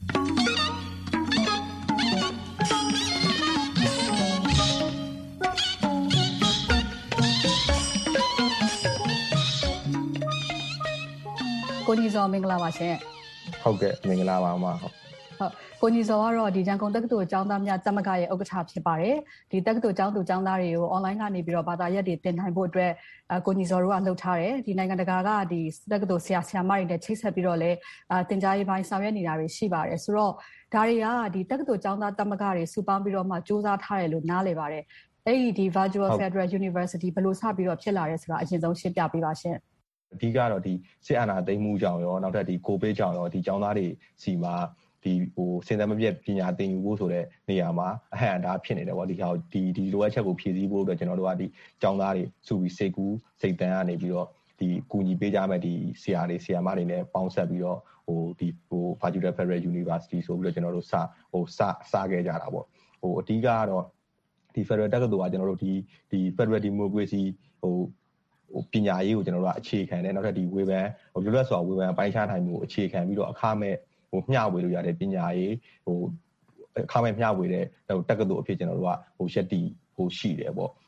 Speaker 11: ကိုညီစောမင်္ဂလာပါရှင်
Speaker 12: ဟုတ်ကဲ့မင်္ဂလာပါအမဟုတ်
Speaker 11: ဟုတ်ကိုညီစောကတော့ဒီရန်ကုန်တက္ကသိုလ်ကျောင်းသားများသမဂ္ဂရဲ့ဥက္ကဋ္ဌဖြစ်ပါတယ်ဒီတက္ကသိုလ်ကျောင်းသူကျောင်းသားတွေကို online ကနေပြီးတော့ဘာသာရပ်တွေသင်နိုင်ဖို့အတွက်ကိုညီစောတို့ကလှုပ်ထားတယ်ဒီနိုင်ငံတကာကဒီတက္ကသိုလ်ဆရာဆရာမတွေနဲ့ချိတ်ဆက်ပြီးတော့လည်းသင်ကြားရေးပိုင်းဆောင်ရွက်နေတာတွေရှိပါတယ်ဆိုတော့ဒါတွေကဒီတက္ကသိုလ်ကျောင်းသားသမဂ္ဂတွေစုပေါင်းပြီးတော့မှစူးစမ်းထားတယ်လို့နားလည်ပါတယ်အဲ့ဒီဒီ Virtual Federal University ဘယ်လိုစပြီးတော့ဖြစ်လာလဲဆိုတာအရင်ဆုံးရှင်းပြပေးပါရှင်
Speaker 12: အဓိကတော့ဒီစစ်အာဏာသိမ်းမှုကြောင့်ရောနောက်ထပ်ဒီကိုဗစ်ကြောင့်ရောဒီကျောင်းသားတွေစီမှာဒီဟိုစင်စံမပြတ်ပညာသင်ယူဖို့ဆိုတဲ့နေရာမှာအဟန့်အတားဖြစ်နေတယ်ပေါ့ဒီဟာဒီဒီလိုအပ်ချက်ကိုဖြည့်ဆည်းဖို့အတွက်ကျွန်တော်တို့ကဒီကျောင်းသားတွေစုပြီးစိတ်ကူးစိတ်တန်းကနေပြီးတော့ဒီကူညီပေးကြမဲ့ဒီဆရာတွေဆရာမတွေနဲ့ပေါင်းဆက်ပြီးတော့ဟိုဒီဟို Virtual Federal University ဆိုပြီးတော့ကျွန်တော်တို့စဟိုစစခဲ့ကြတာပေါ့ဟိုအဓိကကတော့ဒီ Federal တက္ကသိုလ်ကကျွန်တော်တို့ဒီဒီ Federal Democracy ဟိုပညာရေးကိုကျွန်တော်တို့ကအခြေခံတယ်နောက်ထပ်ဒီဝေဖန်ဟိုလွတ်လပ်စွာဝေဖန်ပိုင်းခြားနိုင်မှုအခြေခံပြီးတော့အခမဲ့ဟိုမျှဝေလို့ရတဲ့ပညာရေးဟိုအခမဲ့မျှဝေတဲ့ဟိုတက္ကသိုလ်အဖြစ်ကျွန်တော်တို့ကဟိုရက်တီဟိုရှိတယ်ပေါ့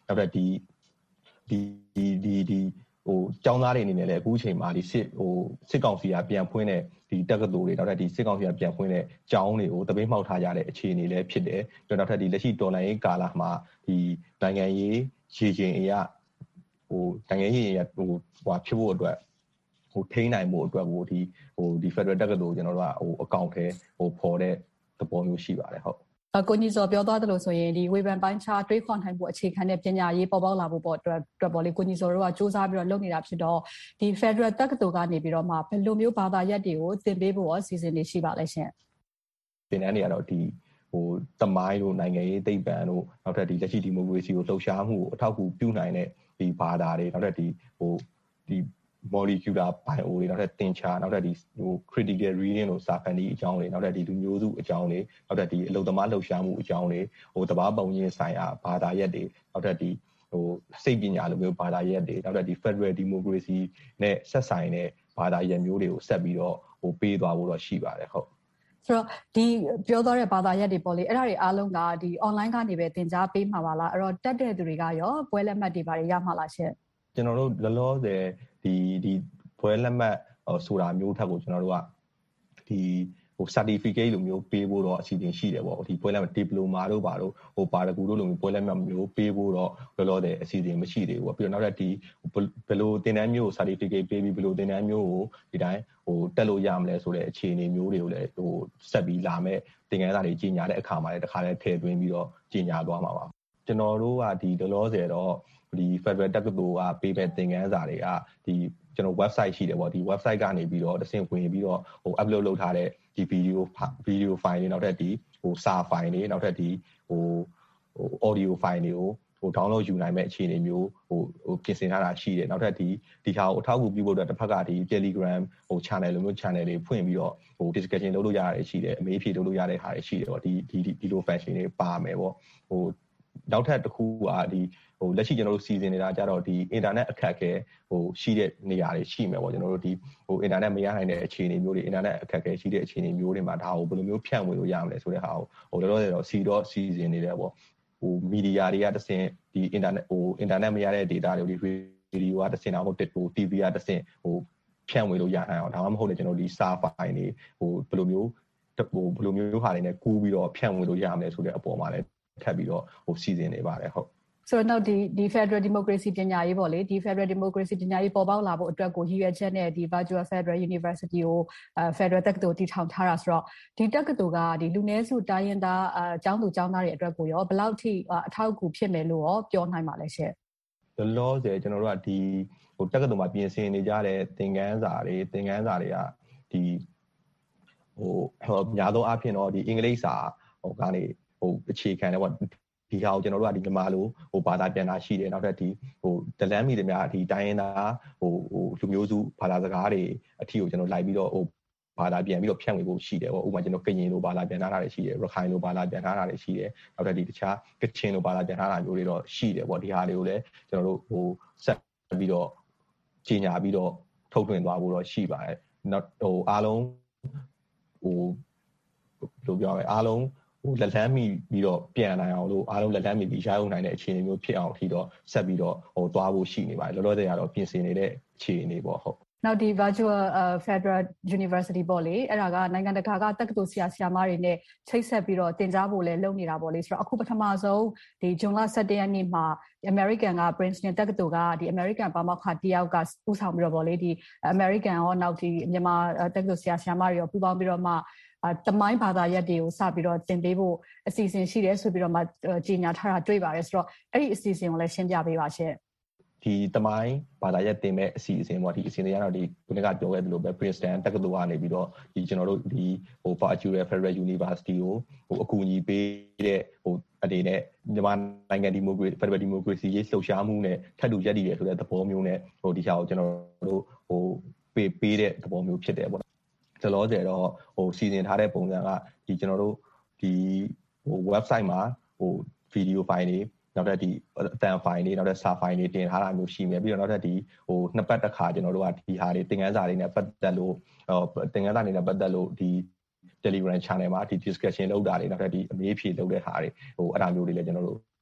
Speaker 12: နောက်ထပ်ဒီဒီဒီဒီဒီဟိုကျောင်းသားတွေအနေနဲ့လည်းအခုအချိန်မှာဒီစစ်ဟိုစစ်ကောင်စီကပြန်ဖွင့်တဲ့ဒီတက္ကသိုလ်တွေနောက်ထပ်ဒီစစ်ကောင်စီကပြန်ဖွင့်တဲ့ကျောင်းတွေကိုတပိတ်မှောက်ထားကြတဲ့အခြေအနေလည်းဖြစ်တယ်ပြီးတော့နောက်ထပ်ဒီလက်ရှိတော်လှန်ရေးကာလမှာဒီနိုင်ငံရေးရေချိန်အရာဟိုနိုင်ငံရေးအရာဟိုဟိုဖြစ်ဖို့အတွက်ဟိုထိန်းနိုင်မှုအတွက်ကိုဒီဟိုဒီ Federal တက္ကသိုလ်ကျွန်တော်တို့ကဟိုအကောင့်ထဲဟိုပေါ်တဲ့သဘောမျိုးရှိပါတယ်ဟုတ်
Speaker 11: ကိုညီစောပြောသွားသလိုဆိုရင်ဒီဝေဖန်ပိုင်းခြားတွေးခေါ်နိုင်ဖို့အခြေခံတဲ့ပညာရေးပေါ်ပေါက်လာဖို့ပေါ့အတွက်အတွက်ပေါ့လေကိုညီစောတို့ကစူးစမ်းပြီးတော့လုပ်နေတာဖြစ်တော့ဒီ Federal တက္ကသိုလ်ကနေပြီးတော့မှဘယ်လိုမျိုးဘာသာရပ်တွေကိုသင်ပေးဖို့ရောစီစဉ်နေရှိပါလဲရှင်
Speaker 12: သင်တန်းတွေကတော့ဒီဟိုတမိုင်းတို့နိုင်ငံရေးသိပ္ပံတို့နောက်ထပ်ဒီလက်ရှိဒီမိုကရေစီကိုလှုပ်ရှားမှုကိုအထောက်အကူပြုနိုင်တဲ့ဒီဘာသာတွေနောက်ထပ်ဒီဟိုဒီ molecular bio တွေနောက်ထပ်သင်္ချာနောက်ထပ်ဒီဟို critical reading လို့စာဖန်တီးအကြောင်းတွေနောက်ထပ်ဒီလူမျိုးစုအကြောင်းတွေနောက်ထပ်ဒီအလုပ်သမားလှုပ်ရှားမှုအကြောင်းတွေဟိုတဘာပုံရင်းဆိုင်ရာဘာသာရပ်တွေနောက်ထပ်ဒီဟိုစိတ်ပညာလိုမျိုးဘာသာရပ်တွေနောက်ထပ်ဒီ Federal Democracy နဲ့ဆက်ဆိုင်တဲ့ဘာသာရပ်မျိုးတွေကိုဆက်ပြီးတော့ဟိုပေးသွားဖို့တော့ရှိပါတယ်ဟုတ်
Speaker 11: ဆိုတော့ဒီပြောသွားတဲ့ဘာသာရပ်တွေပေါ့လေအဲ့ဒါတွေအားလုံးကဒီ online ကနေပဲသင်ကြားပေးမှာပါလားအဲ့တော့တက်တဲ့သူတွေကရောပွဲလက်မှတ်တွေပါရမှာလားရှင်
Speaker 12: ကျွန်တော်တို့လောလောဆယ်ဒီဒီပွဲလက်မှတ်ဆိုတာမျိုးထက်ကိုကျွန်တော်တို့ကဒီဟို certificate လိုမျိုးပေးဖို့တော့အစီအစဉ်ရှိတယ်ပေါ့ဒီပွဲလက်မှတ် diploma တို့ပါတော့ဟိုပါရဂူတို့လိုမျိုးပွဲလက်မှတ်မျိုးပေးဖို့တော့လောလောဆယ်အစီအစဉ်မရှိသေးဘူးပေါ့ပြီးတော့နောက်ထပ်ဒီဘယ်လိုသင်တန်းမျိုး certificate ပေးပြီးဘယ်လိုသင်တန်းမျိုးကိုဒီတိုင်းဟိုတက်လို့ရမလဲဆိုတဲ့အခြေအနေမျိုးတွေကိုလည်းဟိုဆက်ပြီးလာမဲ့သင်ခန်းစာတွေကြီးညာတဲ့အခါမှာလည်းတစ်ခါလည်းထည့်သွင်းပြီးတော့ကြီးညာသွားမှာပါကျွန်တော်တို့ကဒီလောလောဆယ်တော့ဒီ Federal တက္ကသိုလ်ကပေးမဲ့သင်ခန်းစာတွေကဒီကျွန်တော် website ရှိတယ်ပေါ့ဒီ website ကနေပြီးတော့တစ်ဆင့်ဝင်ပြီးတော့ဟို upload လုပ်ထားတဲ့ဒီ video video file တွေနောက်ထပ်ဒီဟိုစာ file တွေနောက်ထပ်ဒီဟိုဟို audio file တွေကိုဟို download ယူနိုင်မဲ့အခြေအနေမျိုးဟိုဟိုပြင်ဆင်ထားတာရှိတယ်နောက်ထပ်ဒီဒီဟာကိုအထောက်အကူပြုဖို့အတွက်တစ်ဖက်ကဒီ Telegram ဟို channel လိုမျိုး channel တွေဖွင့်ပြီးတော့ဟို discussion လုပ်လို့ရတယ်ရှိတယ်အမေးဖြေလုပ်လို့ရတဲ့ဟာတွေရှိတယ်ပေါ့ဒီဒီဒီလို function တွေပါမယ်ပေါ့ဟိုနောက်ထပ်တစ်ခုကဒီဟိုလက်ရှိကျွန်တော်တို့စီစဉ်နေတာကြတော့ဒီ internet အခက်အခဲဟိုရှိတဲ့နေရာတွေရှိမယ်ပေါ့ကျွန်တော်တို့ဒီဟို internet မရနိုင်တဲ့အခြေအနေမျိုးတွေ internet အခက်အခဲရှိတဲ့အခြေအနေမျိုးတွေမှာဒါကိုဘယ်လိုမျိုးဖြန့်ဝေလို့ရမလဲဆိုတဲ့ဟာကိုဟိုလောလောဆယ်တော့စီတော့စီစဉ်နေတယ်ပေါ့ဟို media တွေကတဆင့်ဒီ internet ဟို internet မရတဲ့ data တွေဒီ video ကတဆင့်တော့ဟုတ်တယ်ဟို TV ကတဆင့်ဟိုဖြန့်ဝေလို့ရနိုင်အောင်ဒါမှမဟုတ်လေကျွန်တော်ဒီ server တွေဟိုဘယ်လိုမျိုးဟိုဘယ်လိုမျိုးဟာတွေနဲ့ကူးပြီးတော့ဖြန့်ဝေလို့ရမလဲဆိုတဲ့အပေါ်မှာလည်းထပ်ပြီးတော့ဟိုစီစဉ်နေပါတယ်ဟုတ်
Speaker 11: ဆိုတော့ဒီဒီ Federal Democracy ပညာရေးပေါ့လေဒီ Federal Democracy ပညာရေးပေါ်ပေါက်လာဖို့အတွက်ကိုရည်ရွယ်ချက်နဲ့ဒီ Virtual Federal University ကို Federal တက္ကသိုလ်တည်ထောင်ထားတာဆိုတော့ဒီတက္ကသိုလ်ကဒီလူနည်းစုတိုင်းရင်းသားအကျောင်းသူကျောင်းသားတွေအတွက်ကိုရောဘယ်လောက်ထိအထောက်အကူဖြစ်မယ်လို့ရောပြောနိုင်ပါလဲရှင့်
Speaker 12: လောလောဆယ်ကျွန်တော်တို့ကဒီဟိုတက္ကသိုလ်မှာပြင်ဆင်နေကြတဲ့သင်ခန်းစာတွေသင်ခန်းစာတွေကဒီဟိုအများဆုံးအားဖြင့်တော့ဒီအင်္ဂလိပ်စာဟိုကနေဟိုအခြေခံတယ်ပေါ့ဒီဟာကိုကျွန်တော်တို့ကဒီမြန်မာလိုဟိုဘာသာပြန်တာရှိတယ်နောက်ထပ်ဒီဟိုဒလန်းမီတွေများဒီတိုင်းရင်းသားဟိုဟိုလူမျိုးစုဘာသာစကားတွေအထီကိုကျွန်တော်လိုက်ပြီးတော့ဟိုဘာသာပြန်ပြီးတော့ဖြန့်ဝေဖို့ရှိတယ်ပေါ့ဥပမာကျွန်တော်ကရင်လိုဘာသာပြန်ထားတာတွေရှိတယ်ရခိုင်လိုဘာသာပြန်ထားတာတွေရှိတယ်နောက်ထပ်ဒီတခြားကချင်လိုဘာသာပြန်ထားတာမျိုးတွေတော့ရှိတယ်ပေါ့ဒီဟာတွေကိုလည်းကျွန်တော်တို့ဟိုဆက်ပြီးတော့ကြီးညာပြီးတော့ထုတ်ထွင်သွားဖို့တော့ရှိပါတယ်နောက်ဟိုအားလုံးဟိုဘယ်လိုပြောရမလဲအားလုံးဟိုလက်လန်းမိပြီးတော့ပြန်နိုင်အောင်လို့အားလုံးလက်လန်းမိပြီးရအောင်နိုင်တဲ့အခြေအနေမျိုးဖြစ်အောင်အထိတော့ဆက်ပြီးတော့ဟိုသွားဖို့ရှိနေပါတယ်လောလောဆယ်ကတော့ပြင်ဆင်နေတဲ့အခြေအနေပေါ့ဟုတ်
Speaker 11: နောက်ဒီ Virtual Federal University ပေါ့လေအဲ့ဒါကနိုင်ငံတကာကတက္ကသိုလ်ဆရာဆရာမတွေနဲ့ချိတ်ဆက်ပြီးတော့သင်ကြားဖို့လဲလုပ်နေတာပေါ့လေဆိုတော့အခုပထမဆုံးဒီဇွန်လ၁၁ရက်နေ့မှာ American က Princeton တက္ကသိုလ်ကဒီ American ပါမောက္ခတယောက်ကဦးဆောင်ပြီးတော့ပေါ့လေဒီ American ရောနောက်ဒီမြန်မာတက္ကသိုလ်ဆရာဆရာမတွေရောပူးပေါင်းပြီးတော့မှတမိုင်းဘာသာရပ်တွေကိုစပြီးတော့သင်ပေးဖို့အစီအစဉ်ရှိတယ်ဆိုပြီးတော့မှကြီးညာထားတာတွေ့ပါတယ်ဆိုတော့အဲ့ဒီအစီအစဉ်ကိုလည်းရှင်းပြပေးပါရှင့်
Speaker 12: ဒီတမိုင်းဘာသာရပ်တင်မဲ့အစီအစဉ်ပေါ့ဒီအစီအစဉ်တွေကတော့ဒီခုနကပြောခဲ့သလိုပဲ Princeton တက္ကသိုလ်ကနေပြီးတော့ဒီကျွန်တော်တို့ဒီဟို Virtual Federal University ကိုဟိုအကူအညီပေးတဲ့ဟိုအနေနဲ့မြန်မာနိုင်ငံဒီမိုကရေစီ Federal Democracy ရေးလှုပ်ရှားမှုနဲ့ထပ်တူရပ်တည်ရဆိုတဲ့သဘောမျိုးနဲ့ဟိုဒီဟာကိုကျွန်တော်တို့ဟိုပေးပေးတဲ့သဘောမျိုးဖြစ်တယ်ပေါ့ကျွန်တော်တို့တော့ဟိုစီစဉ်ထားတဲ့ပုံစံကဒီကျွန်တော်တို့ဒီဟို website မှာဟို video file တွေနောက်ထပ်ဒီအတန် file တွေနောက်ထပ်စာ file တွေတင်ထားတာမျိုးရှိမယ်ပြီးတော့နောက်ထပ်ဒီဟိုနှစ်ပတ်တစ်ခါကျွန်တော်တို့ကဒီဟာတွေသင်ခန်းစာတွေနဲ့ပတ်သက်လို့ဟိုသင်ခန်းစာတွေနဲ့ပတ်သက်လို့ဒီ Telegram channel မှာဒီ discussion လုပ်တာတွေနောက်ထပ်ဒီအမေးဖြေလုပ်တဲ့ဟာတွေဟိုအဲ့ဒါမျိုးတွေလည်းကျွန်တော်တို့ဟ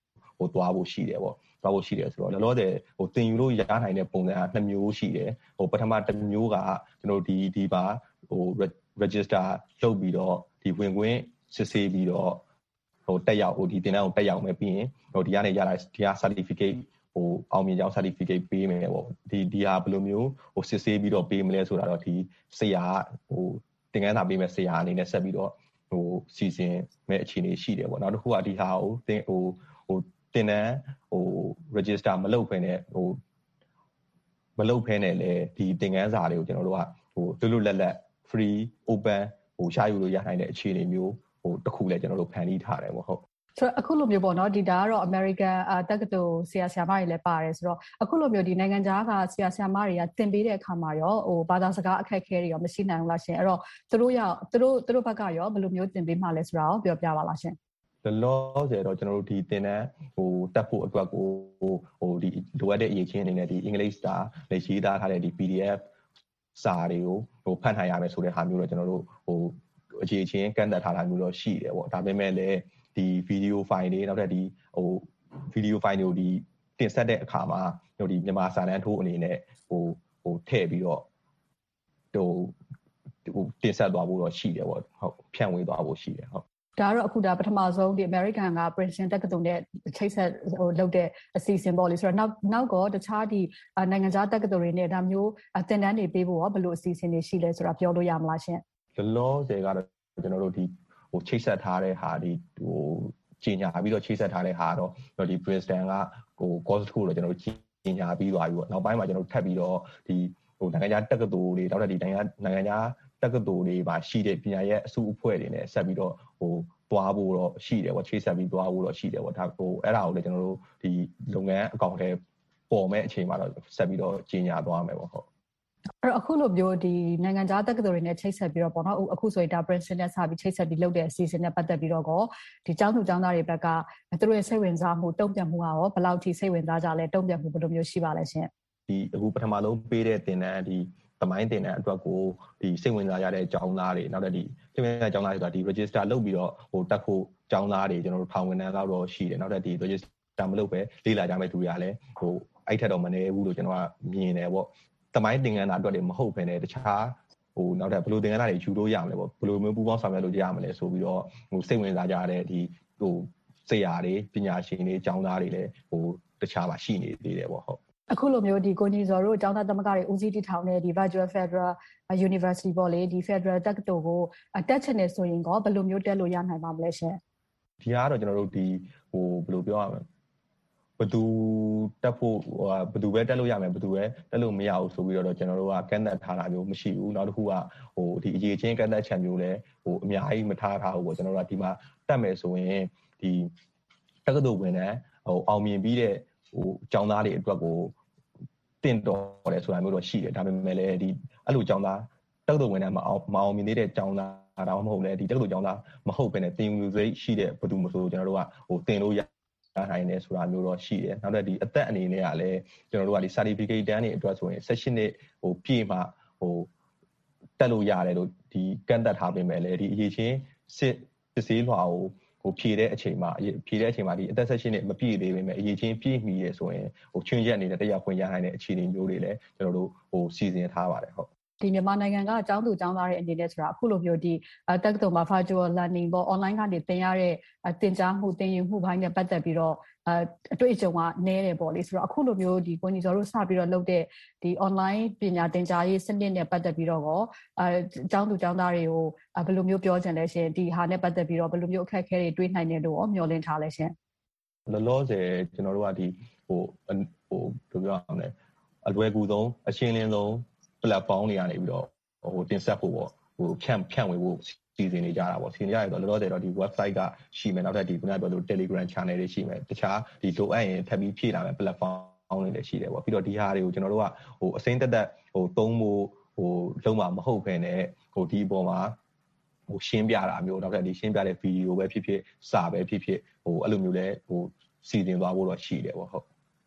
Speaker 12: ဟိုသွားဖို့ရှိတယ်ပေါ့သွားဖို့ရှိတယ်ဆိုတော့လောလောဆယ်ဟိုတင်ယူလို့ရနိုင်တဲ့ပုံစံကနှစ်မျိုးရှိတယ်ဟိုပထမတစ်မျိုးကကျွန်တော်ဒီဒီပါဟို register လုပ်ပြီးတော့ဒီဝင်ခွင့်စစ်ဆေးပြီးတော့ဟိုတက်ရောက်ဟိုဒီတင်တန်းကိုတက်ရောက်မယ်ပြီးရင်ဟိုဒီကနေရတာဒီဟာ certificate ဟိုအောင်မြင်ကြောင်း certificate ပေးမယ်ပေါ့ဒီဒီဟာဘယ်လိုမျိုးဟိုစစ်ဆေးပြီးတော့ပေးမလဲဆိုတာတော့ဒီဆရာဟိုတင်ကန်းစာပေးမယ်ဆရာအနေနဲ့ဆက်ပြီးတော့ဟိုစီစဉ်မဲ့အခြေအနေရှိတယ်ပေါ့နောက်တစ်ခုကဒီဟာကိုတင်ဟိုဟိုတင်တန်းဟို register မလုပ်ဖ ೇನೆ ဟိုမလုပ်ဖ ೇನೆ လေဒီတင်ကန်းစာတွေကိုကျွန်တော်တို့ကဟိုလွတ်လွတ်လပ်လပ် free open ဟိုရှာယူလို့ရနိုင်တဲ့အခြေအနေမျိုးဟိုတစ်ခုလည်းကျွန်တော်တို့ဖန်တီးထားတယ်ပေါ့ဟုတ်
Speaker 11: ဆိုတော့အခုလိုမျိုးပေါ့နော်ဒီဒါကတော့ American တက္ကသိုလ်ဆရာဆရာမတွေလည်းပါတယ်ဆိုတော့အခုလိုမျိုးဒီနိုင်ငံခြားကဆရာဆရာမတွေကသင်ပေးတဲ့အခါမှာရောဟိုဘာသာစကားအခက်အခဲတွေရောမရှိနိုင်ဘူးလားရှင်အဲ့တော့သူတို့ရောသူတို့သူတို့ဘက်ကရောဘယ်လိုမျိုးသင်ပေးမှလဲဆိုတာကိုပြောပြပါလားရှင်
Speaker 12: လောလောဆယ်တော့ကျွန်တော်တို့ဒီသင်တန်းဟိုတက်ဖို့အတွက်ကိုဟိုဒီလိုအပ်တဲ့အရေးချင်းအနေနဲ့ဒီအင်္ဂလိပ်စာနဲ့ရေးသားထားတဲ့ဒီ P D F စာတွေကိုဟိုဖတ်နိုင်ရမယ်ဆိုတဲ့ဟာမျိုးတော့ကျွန်တော်တို့ဟိုအခြေချင်းကန့်သက်ထားတာမျိုးတော့ရှိတယ်ပေါ့ဒါပေမဲ့လည်းဒီ video file တွေနောက်ထပ်ဒီဟို video file တွေကိုဒီတင်ဆက်တဲ့အခါမှာဟိုဒီမြန်မာစာတန်းထိုးအနေနဲ့ဟိုဟိုထည့်ပြီးတော့ဟိုဟိုတင်ဆက်သွားဖို့တော့ရှိတယ်ပေါ့ဟုတ်ဖြန့်ဝေသွားဖို့ရှိတယ်ဟုတ်
Speaker 11: ဒါကတော့အခုဒါပထမဆုံးဒီ American က Princeton တက္ကသိုလ်နဲ့ချိတ်ဆက်ဟိုလုပ်တဲ့အစီအစဉ်ပေါ့လေဆိုတော့နောက်နောက်တော့တခြားဒီနိုင်ငံခြားတက္ကသိုလ်တွေနဲ့ဒါမျိုးသင်တန်းတွေပေးဖို့ရောဘယ်လိုအစီအစဉ်တွေရှိလဲဆိုတာပြောလို့ရမလားရှင်
Speaker 12: လောလောဆယ်ကတော့ကျွန်တော်တို့ဒီဟိုချိတ်ဆက်ထားတဲ့ဟာဒီဟိုကြီးညာပြီးတော့ချိတ်ဆက်ထားတဲ့ဟာတော့ဒီ Princeton ကဟို course တစ်ခုတော့ကျွန်တော်တို့ကြီးညာပြီးသွားပြီပေါ့နောက်ပိုင်းမှာကျွန်တော်တို့ထပ်ပြီးတော့ဒီဟိုနိုင်ငံခြားတက္ကသိုလ်တွေနောက်ထပ်ဒီနိုင်ငံနိုင်ငံခြားတက္ကသိုလ်တွေပါရှိတဲ့ပညာရေးအစုအဖွဲ့တွေနဲ့ဆက်ပြီးတော့ဟိုသွားဖို့တော့ရှိတယ်ပေါ့ချိတ်ဆက်ပြီးသွားဖို့တော့ရှိတယ်ပေါ့ဒါဟိုအဲ့ဒါကိုလည်းကျွန်တော်တို့ဒီလုပ်ငန်းအကောင့်ထဲပေါ်မဲ့အချိန်မှာတော့ဆက်ပြီးတော့ကြီးညာသွားမယ်ပေါ့ဟုတ်
Speaker 11: အဲ့တော့အခုလိုမျိုးဒီနိုင်ငံခြားတက္ကသိုလ်တွေနဲ့ချိတ်ဆက်ပြီးတော့ပေါ့နော်အခုဆိုရင်ဒါ Princeton နဲ့စပြီးချိတ်ဆက်ပြီးလုပ်တဲ့အစီအစဉ်နဲ့ပတ်သက်ပြီးတော့ကောဒီကျောင်းသူကျောင်းသားတွေဘက်ကသူတို့ရဲ့စိတ်ဝင်စားမှုတုံ့ပြန်မှုကရောဘယ်လောက်ထိစိတ်ဝင်စားကြလဲတုံ့ပြန်မှုဘယ်လိုမျိုးရှိပါလဲရှင်
Speaker 12: ဒီအခုပထမဆုံးပေးတဲ့သင်တန်းဒီသမိုင်းသင်တန်းအတွက်ကိုဒီစိတ်ဝင်စားရတဲ့ကျောင်းသားတွေနောက်တဲ့ဒီစိတ်ဝင်စားတဲ့ကျောင်းသားတွေဆိုတာဒီ register လုပ်ပြီးတော့ဟိုတက်ဖို့ကျောင်းသားတွေကျွန်တော်တို့ထောင်ဝင်တန်းလောက်တော့ရှိတယ်နောက်တဲ့ဒီ register မလုပ်ပဲလေ့လာကြမဲ့သူတွေကလည်းဟိုအဲ့ထက်တော့မနေဘူးလို့ကျွန်တော်ကမြင်တယ်ပေါ့သမိုင်းသင်ခန်းစာအတွက်တွေမဟုတ်ဘဲနဲ့တခြားဟိုနောက်ထပ်ဘယ်လိုသင်ခန်းစာတွေယူလို့ရမလဲပေါ့ဘယ်လိုမျိုးပူးပေါင်းဆောင်ရွက်လို့ရမလဲဆိုပြီးတော့ဟိုစိတ်ဝင်စားကြတဲ့ဒီဟိုဆရာတွေပညာရှင်တွေကျောင်းသားတွေလည်းဟိုတခြားပါရှိနေသေးတယ်ပေါ့ဟုတ်
Speaker 11: အခုလိုမျိုးဒီကိုညီဇော်တို့ကျောင်းသားသမဂ္ဂတွေဦးစီးတည်ထောင်တဲ့ဒီ Virtual Federal University ပေါ့လေဒီ Federal တက္ကသိုလ်ကိုတက်ချင်နေဆိုရင်ကောဘယ်လိုမျိုးတက်လို့ရနိုင်ပါမလဲရှင်
Speaker 12: ဒီကတော့ကျွန်တော်တို့ဒီဟိုဘယ်လိုပြောရမလဲဘယ်သူတက်ဖို့ဘယ်သူပဲတက်လို့ရမယ်ဘယ်သူပဲတက်လို့မရဘူးဆိုပြီးတော့ကျွန်တော်တို့ကကန့်သက်ထားတာမျိုးမရှိဘူးနောက်တစ်ခုကဟိုဒီအရေးချင်းကန့်သက်ချက်မျိုးလည်းဟိုအများကြီးမထားထားဘူးပေါ့ကျွန်တော်တို့ကဒီမှာတက်မယ်ဆိုရင်ဒီတက္ကသိုလ်ဝင်တဲ့ဟိုအောင်မြင်ပြီးတဲ့ဟိုကျောင်းသားတွေအတွက်ကိုတင့်တော်တယ်ဆိုတာမျိုးတော့ရှိတယ်ဒါပေမဲ့လည်းဒီအဲ့လိုကျောင်းသားတက္ကသိုလ်ဝင်တဲ့မအောင်မအောင်မြင်သေးတဲ့ကျောင်းသားဒါမှမဟုတ်လည်းဒီတက္ကသိုလ်ကျောင်းသားမဟုတ်ဘဲနဲ့တင်ယူစိတ်ရှိတဲ့ဘယ်သူမှဆိုကျွန်တော်တို့ကဟိုတင်လို့ရနိုင်တယ်ဆိုတာမျိုးတော့ရှိတယ်နောက်တော့ဒီအသက်အနေနဲ့ကလည်းကျွန်တော်တို့ကဒီ certificate တန်းတွေအတွက်ဆိုရင် section နှစ်ဟိုပြည့်မှဟိုတက်လို့ရတယ်လို့ဒီကန့်သက်ထားပေးမယ်လေဒီအရေးချင်းစစ်စစ်ဆေးလွှာကိုဟိုဖြည့်တဲ့အချိန်မှာဖြည့်တဲ့အချိန်မှာဒီအသက် section နှစ်မပြည့်သေးပေမဲ့အရေးချင်းပြည့်မီရဆိုရင်ဟိုချွင်းချက်အနေနဲ့တက်ရောက်ခွင့်ရနိုင်တဲ့အခြေအနေမျိုးတွေလည်းကျွန်တော်တို့ဟိုစီစဉ်ထားပါတယ်ဟုတ်
Speaker 11: ဒီမြန်မာနိုင်ငံကကျောင်းသူကျောင်းသားတွေအနေနဲ့ဆိုတာအခုလိုမျိုးဒီတက္ကသိုလ်မှာ virtual learning ပေါ့ online ကနေသင်ရတဲ့သင်ကြားမှုသင်ယူမှုဘိုင်းနဲ့ပတ်သက်ပြီးတော့အတွေ့အကြုံကနည်းတယ်ပေါ့လေဆိုတော့အခုလိုမျိုးဒီကိုညီကျော်တို့စပြီးတော့လုပ်တဲ့ဒီ online ပညာသင်ကြားရေးစနစ်နဲ့ပတ်သက်ပြီးတော့ကောအဲကျောင်းသူကျောင်းသားတွေကိုဘယ်လိုမျိုးပြောချင်လဲရှင်ဒီဟာနဲ့ပတ်သက်ပြီးတော့ဘယ်လိုမျိုးအခက်အခဲတွေတွေးနိုင်တယ်လို့ရောမျှော်လင့်ထားလဲရှင်
Speaker 12: လောလောဆယ်ကျွန်တော်တို့ကဒီဟိုဟိုဘယ်လိုပြောရမလဲအလွယ်ကူဆုံးအရှင်းလင်းဆုံးplatform တွေကနေပြီးတော့ဟိုတင်ဆက်ဖို့ပေါ့ဟိုဖြန့်ဖြန့်ဝေဖို့စီစဉ်နေကြတာပေါ့စီစဉ်ရတော့လောလောဆယ်တော့ဒီ website ကရှိမယ်နောက်ထပ်ဒီခုနကပြောလို့ Telegram channel တွေရှိမယ်တခြားဒီလိုအပ်ရင်ထပ်ပြီးဖြည့်လာမယ် platform တွေလည်းရှိတယ်ပေါ့ပြီးတော့ဒီဟာတွေကိုကျွန်တော်တို့ကဟိုအစိမ့်တက်တက်ဟိုသုံးဖို့ဟိုလုံးဝမဟုတ်ဘဲနဲ့ဟိုဒီအပေါ်မှာဟိုရှင်းပြတာမျိုးနောက်ထပ်ဒီရှင်းပြတဲ့ video ပဲဖြစ်ဖြစ်စာပဲဖြစ်ဖြစ်ဟိုအဲ့လိုမျိုးလဲဟိုစီစဉ်သွားဖို့တော့ရှိတယ်ပေါ့ဟုတ်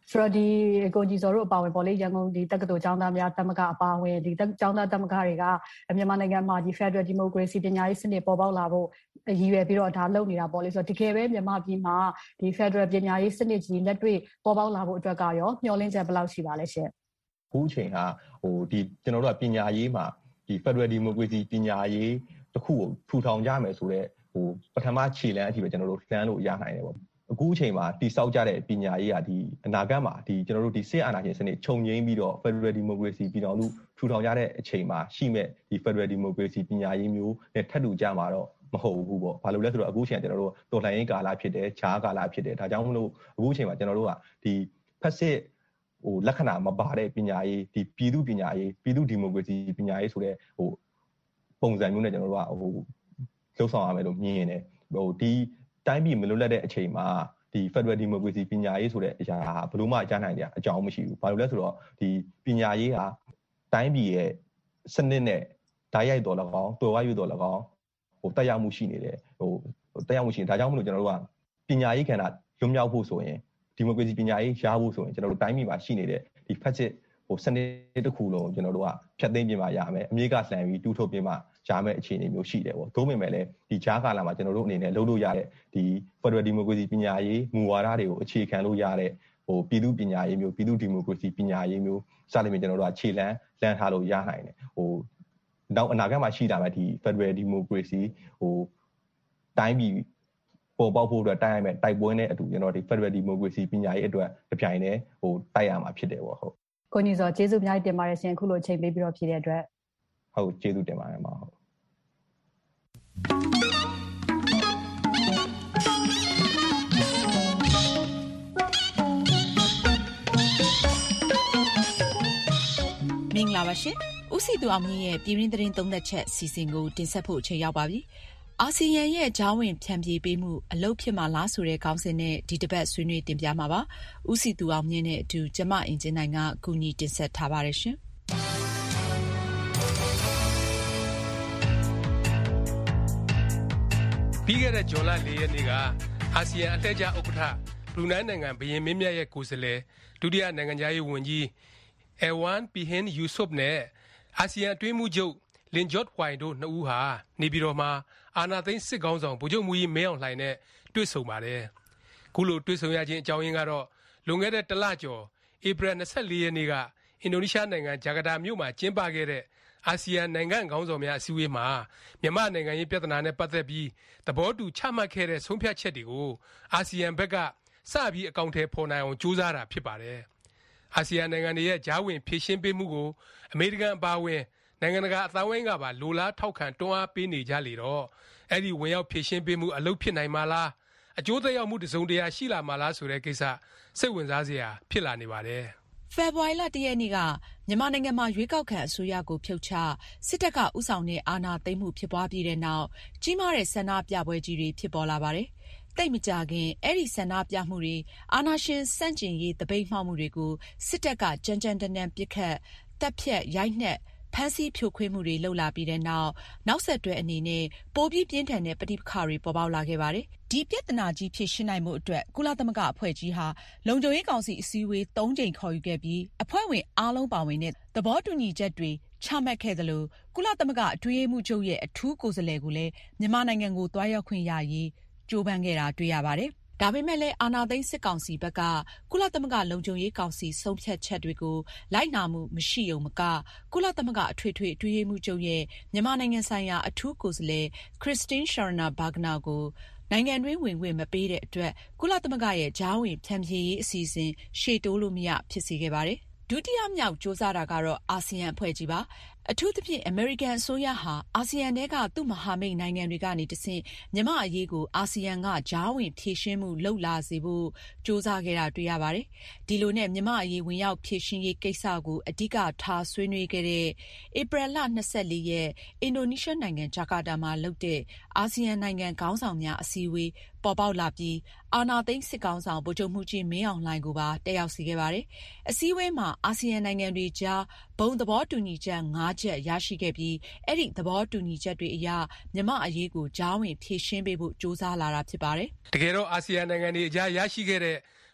Speaker 11: ဆိုတော့ဒီကိုကြီးစောတို့အပါဝင်ပေါ့လေရန်ကုန်ဒီတက္ကသိုလ်ကျောင်းသားများသမဂ္ဂအပါဝင်ဒီကျောင်းသားသမဂ္ဂတွေကမြန်မာနိုင်ငံမှာဒီ Federal Democracy ပညာရေးစနစ်ပေါ်ပေါက်လာဖို့ရည်ရွယ်ပြီးတော့ဒါလုပ်နေတာပေါ့လေဆိုတော့တကယ်ပဲမြန်မာပြည်မှာဒီ Federal ပညာရေးစနစ်ကြီးလက်တွေ့ပေါ်ပေါက်လာဖို့အတွက်ကရောမျှော်လင့်ချက်ဘယ်လောက်ရှိပါလဲရှင်
Speaker 12: အခုအချိန်ဟာဟိုဒီကျွန်တော်တို့ကပညာရေးမှာဒီ Federal Democracy ပညာရေးတစ်ခုကိုထူထောင်ကြမယ်ဆိုတော့ဟိုပထမခြေလှမ်းအထိပဲကျွန်တော်တို့လှမ်းလို့ရနိုင်တယ်ပေါ့အခုအချိန်မှာတိစောက်ကြတဲ့ပညာရေးကဒီအနာဂတ်မှာဒီကျွန်တော်တို့ဒီစစ်အာဏာရှင်စနစ်ခြုံငိမ့်ပြီးတော့ Federal Democracy ပြည်တော်စုထူထောင်ကြတဲ့အချိန်မှာရှိမဲ့ဒီ Federal Democracy ပညာရေးမျိုးနဲ့ထပ်တူကြမှာတော့မဟုတ်ဘူးပေါ့ဘာလို့လဲဆိုတော့အခုအချိန်ကျွန်တော်တို့တော်လှန်ရေးကာလဖြစ်တယ်ခြားကာလဖြစ်တယ်ဒါကြောင့်မလို့အခုအချိန်မှာကျွန်တော်တို့ကဒီဖက်စစ်ဟိုလက္ခဏာမပါတဲ့ပညာရေးဒီပြည်သူပညာရေးပြည်သူဒီမိုကရေစီပညာရေးဆိုတဲ့ဟိုပုံစံမျိုးနဲ့ကျွန်တော်တို့ကဟိုလှုပ်ဆောင်ရမယ်လို့မြင်နေတယ်ဟိုဒီတိုင်းပြည်မလွတ်လပ်တဲ့အချိန်မှာဒီ Federal Democracy ပညာရေးဆိုတဲ့အရာဘယ်လိုမှကြားနိုင်တဲ့အကြောင်းမရှိဘူးဘာလို့လဲဆိုတော့ဒီပညာရေးဟာတိုင်းပြည်ရဲ့စနစ်နဲ့ဓာတ်ရိုက်တော်၎င်းတော်ဝါရွတော်၎င်းဟိုတက်ရောက်မှုရှိနေတယ်ဟိုတက်ရောက်မှုရှိနေဒါကြောင့်မလို့ကျွန်တော်တို့ကပညာရေးကဏ္ဍလွတ်မြောက်ဖို့ဆိုရင်ဒီမိုကရေစီပညာရေးရဖို့ဆိုရင်ကျွန်တော်တို့တိုင်းပြည်မှာရှိနေတဲ့ဒီ ဖက်စစ်ဟိုစနစ်တစ်ခုလုံးကျွန်တော်တို့ကဖြတ်သိမ်းပြင်မှာရမယ်အမေရိကလှန်ပြီးတူထုတ်ပြင်မှာရမယ်အခြေအနေမျိုးရှိတယ်ပေါ့ဒါပေမဲ့လည်းဒီဂျားကာလာမှာကျွန်တော်တို့အနေနဲ့လုပ်လို့ရတဲ့ဒီ Federal Democracy ပညာရေးမူဝါဒတွေကိုအခြေခံလို့ရတဲ့ဟိုပြည်သူပညာရေးမျိုးပြည်သူဒီမိုကရေစီပညာရေးမျိုးစသဖြင့်ကျွန်တော်တို့ကခြေလှမ်းလှမ်းထားလို့ရနိုင်တယ်ဟိုနောက်အနာဂတ်မှာရှိတာမဲ့ဒီ Federal Democracy ဟိုတိုင်းပြည်ပေါ်ပေါက်ဖို့အတွက်တိုက်ရမယ်တိုက်ပွဲနဲ့အတူကျွန်တော်ဒီ Federal Democracy ပညာရေးအတွက်အပြိုင်နဲ့ဟိုတိုက်ရမှာဖြစ်တယ်ပေါ့ဟုတ်
Speaker 11: ကိုညီစောကျေးဇူးအများကြီးတင်ပါတယ်ရှင်အခုလိုအချိန်ပေးပြီးတော့ဖြည့်တဲ့အတွက်
Speaker 12: ဟုတ်ကျေးဇူးတင်ပါတယ်မဟုတ်
Speaker 13: မင်္ဂလာပါရှင်ဦးစီသူအောင်မြင့်ရဲ့ပြည်ရင်းသတင်းသုံးသက်ချက်စီစဉ်ကိုတင်ဆက်ဖို့အချိန်ရောက်ပါပြီအာဆီယံရဲ့ဂျားဝင်ဖြန့်ပြေးပေးမှုအလုပ်ဖြစ်မှာလားဆိုတဲ့ခေါင်းစဉ်နဲ့ဒီတစ်ပတ်ဆွေးနွေးတင်ပြမှာပါ။ဦးစီသူအောင်မြင့်နဲ့အတူကျမအင်ဂျင်နိုင်ကကူညီတင်ဆက်ထားပါတယ်ရှင်
Speaker 14: ။ပြီးခဲ့တဲ့ဇွန်လလေးရက်နေ့ကအာဆီယံအလှည့်ကျဥက္ကဋ္ဌဘရူနိုင်းနိုင်ငံဘုရင်မင်းမြတ်ရဲ့ကိုယ်စားလှယ်ဒုတိယနိုင်ငံခြားရေးဝန်ကြီးအဝမ်ပီဟင်ယူဆုဖ်နဲ့အာဆီယံအတွင်းမှုချုပ်လင်ဂျော့ဝိုင်တို့နှစ်ဦးဟာနေပြည်တော်မှာအာဏာသိမ်းစစ်ကောင်ဆောင်ဗိုလ်ချုပ်မူကြီးမင်းအောင်လှိုင်နဲ့တွေ့ဆုံပါတယ်။ခုလိုတွေ့ဆုံရခြင်းအကြောင်းရင်းကတော့လွန်ခဲ့တဲ့တလကျော်ဧပြီ၂၄ရက်နေ့ကအင်ဒိုနီးရှားနိုင်ငံဂျကာတာမြို့မှာကျင်းပခဲ့တဲ့အာဆီယံနိုင်ငံခေါင်းဆောင်များအစည်းအဝေးမှာမြန်မာနိုင်ငံရေးပြဿနာနဲ့ပတ်သက်ပြီးသဘောတူချမှတ်ခဲ့တဲ့ဆုံးဖြတ်ချက်တွေကိုအာဆီယံဘက်ကစပြီးအကောင့်ထဲပေါ်နိုင်အောင်ကြိုးစားတာဖြစ်ပါတယ်။အာဆီယံနိုင်ငံတွေရဲ့ဂျားဝင်ဖြည့်ရှင်းပေးမှုကိုအမေရိကန်အပါအဝင်နိုင်ငံတကာအသားဝိုင်းကပါလိုလားထောက်ခံတွန်းအားပေးနေကြလေတော့အဲ့ဒီဝင်ရောက်ဖြည့်ရှင်းပေးမှုအလုပ်ဖြစ်နိုင်မှာလားအကျိုးသက်ရောက်မှုတစုံတရာရှိလာမှာလားဆိုတဲ့ကိစ္စစိတ်ဝင်စားစရာဖြစ်လာနေပါတယ်
Speaker 13: ဖေဖော်ဝါရီလတရက်နေ့ကမြန်မာနိုင်ငံမှာရွေးကောက်ခံအစိုးရကိုဖြုတ်ချစစ်တပ်ကဥဆောင်တဲ့အာဏာသိမ်းမှုဖြစ်ပွားပြီးတဲ့နောက်ကြီးမားတဲ့ဆန္ဒပြပွဲကြီးတွေဖြစ်ပေါ်လာပါတယ်။တိတ်မကြခင်အဲ့ဒီဆန္ဒပြမှုတွေအာဏာရှင်စန့်ကျင်ရေးတပိတ်မှောက်မှုတွေကိုစစ်တပ်ကကြမ်းကြမ်းတမ်းတမ်းပစ်ခတ်တပ်ဖြတ်ရိုက်နှက်ဖမ်းဆီးဖြိုခွင်းမှုတွေလှုပ်လာပြီးတဲ့နောက်နောက်ဆက်တွဲအနေနဲ့ပိုပြီးပြင်းထန်တဲ့ပဋိပက္ခတွေပေါ်ပေါက်လာခဲ့ပါတယ်။ဒီပြဿနာကြီးဖြေရှင်းနိုင်မှုအတွက်ကုလသမဂ္ဂအဖွဲ့ကြီးဟာလုံခြုံရေးကောင်စီအစည်းအဝေး၃ကြိမ်ခေါ်ယူခဲ့ပြီးအဖွဲ့ဝင်အားလုံးပါဝင်တဲ့သဘောတူညီချက်တွေချမှတ်ခဲ့သလိုကုလသမဂ္ဂအတွင်းရေးမှူးချုပ်ရဲ့အထူးကိုယ်စားလှယ်ကိုလည်းမြန်မာနိုင်ငံကိုတွားရောက်ခွင့်ရရေးကြိုးပမ်းခဲ့တာတွေ့ရပါတယ်။ဒါပေမဲ့လည်းအာဏာသိမ်းစစ်ကောင်စီဘက်ကကုလသမဂ္ဂလုံခြုံရေးကောင်စီဆုံးဖြတ်ချက်တွေကိုလိုက်နာမှုမရှိုံမကကုလသမဂ္ဂအထွေထွေအတွင်းရေးမှူးချုပ်ရဲ့မြန်မာနိုင်ငံဆိုင်ရာအထူးကိုယ်စားလှယ်ခရစ္စတင်းရှာရနာဘာဂနာကိုနိုင်ငံတွင်းဝင်ခွင့်မပေးတဲ့အတွက်ကုလသမဂ္ဂရဲ့ကြားဝင်ဖြန့်ဖြေရေးအစီအစဉ်ရှေ့တိုးလို့မရဖြစ်စေခဲ့ပါတယ်။ဒုတိယမြောက်စ조사တာကတော့အာဆီယံအဖွဲ့ကြီးပါအထူးသဖြင့်အမေရိကန်အစိုးရဟာအာဆီယံထဲကသူ့မဟာမိတ်နိုင်ငံတွေကနေတဆင့်မြန်မာအရေးကိုအာဆီယံကကြားဝင်ဖြေရှင်းမှုလှုပ်လာစေဖို့စ조사ခဲ့တာတွေ့ရပါတယ်။ဒီလိုနဲ့မြန်မာအရေးဝင်ရောက်ဖြေရှင်းရေးကိစ္စကိုအဓိကထားဆွေးနွေးခဲ့တဲ့ဧပြီလ၂၄ရက်အင်ဒိုနီးရှားနိုင်ငံဂျကာတာမှာလုပ်တဲ့အာဆီယံနိုင်ငံခေါင်းဆောင်များအစည်းအဝေးပေါ်ပေါက်လာပြီးအာဏာသိမ်းစစ်ကောင်ဆောင်ဗိုလ်ချုပ်မှူးကြီးမင်းအောင်လှိုင်ကိုပါတက်ရောက်စေခဲ့ပါတယ်။အစည်းအဝေးမှာအာဆီယံနိုင်ငံတွေကြားဘုံသဘောတူညီချက်၅ချက်ရရှိခဲ့ပြီးအဲ့ဒီသဘောတူညီချက်တွေအရမြန်မာအရေးကိုကြားဝင်ဖြေရှင်းပေးဖို့စ조사လာတာဖြစ်ပါတယ်
Speaker 14: ။တကယ်တော့အာဆီယံနိုင်ငံတွေအကြားရရှိခဲ့တဲ့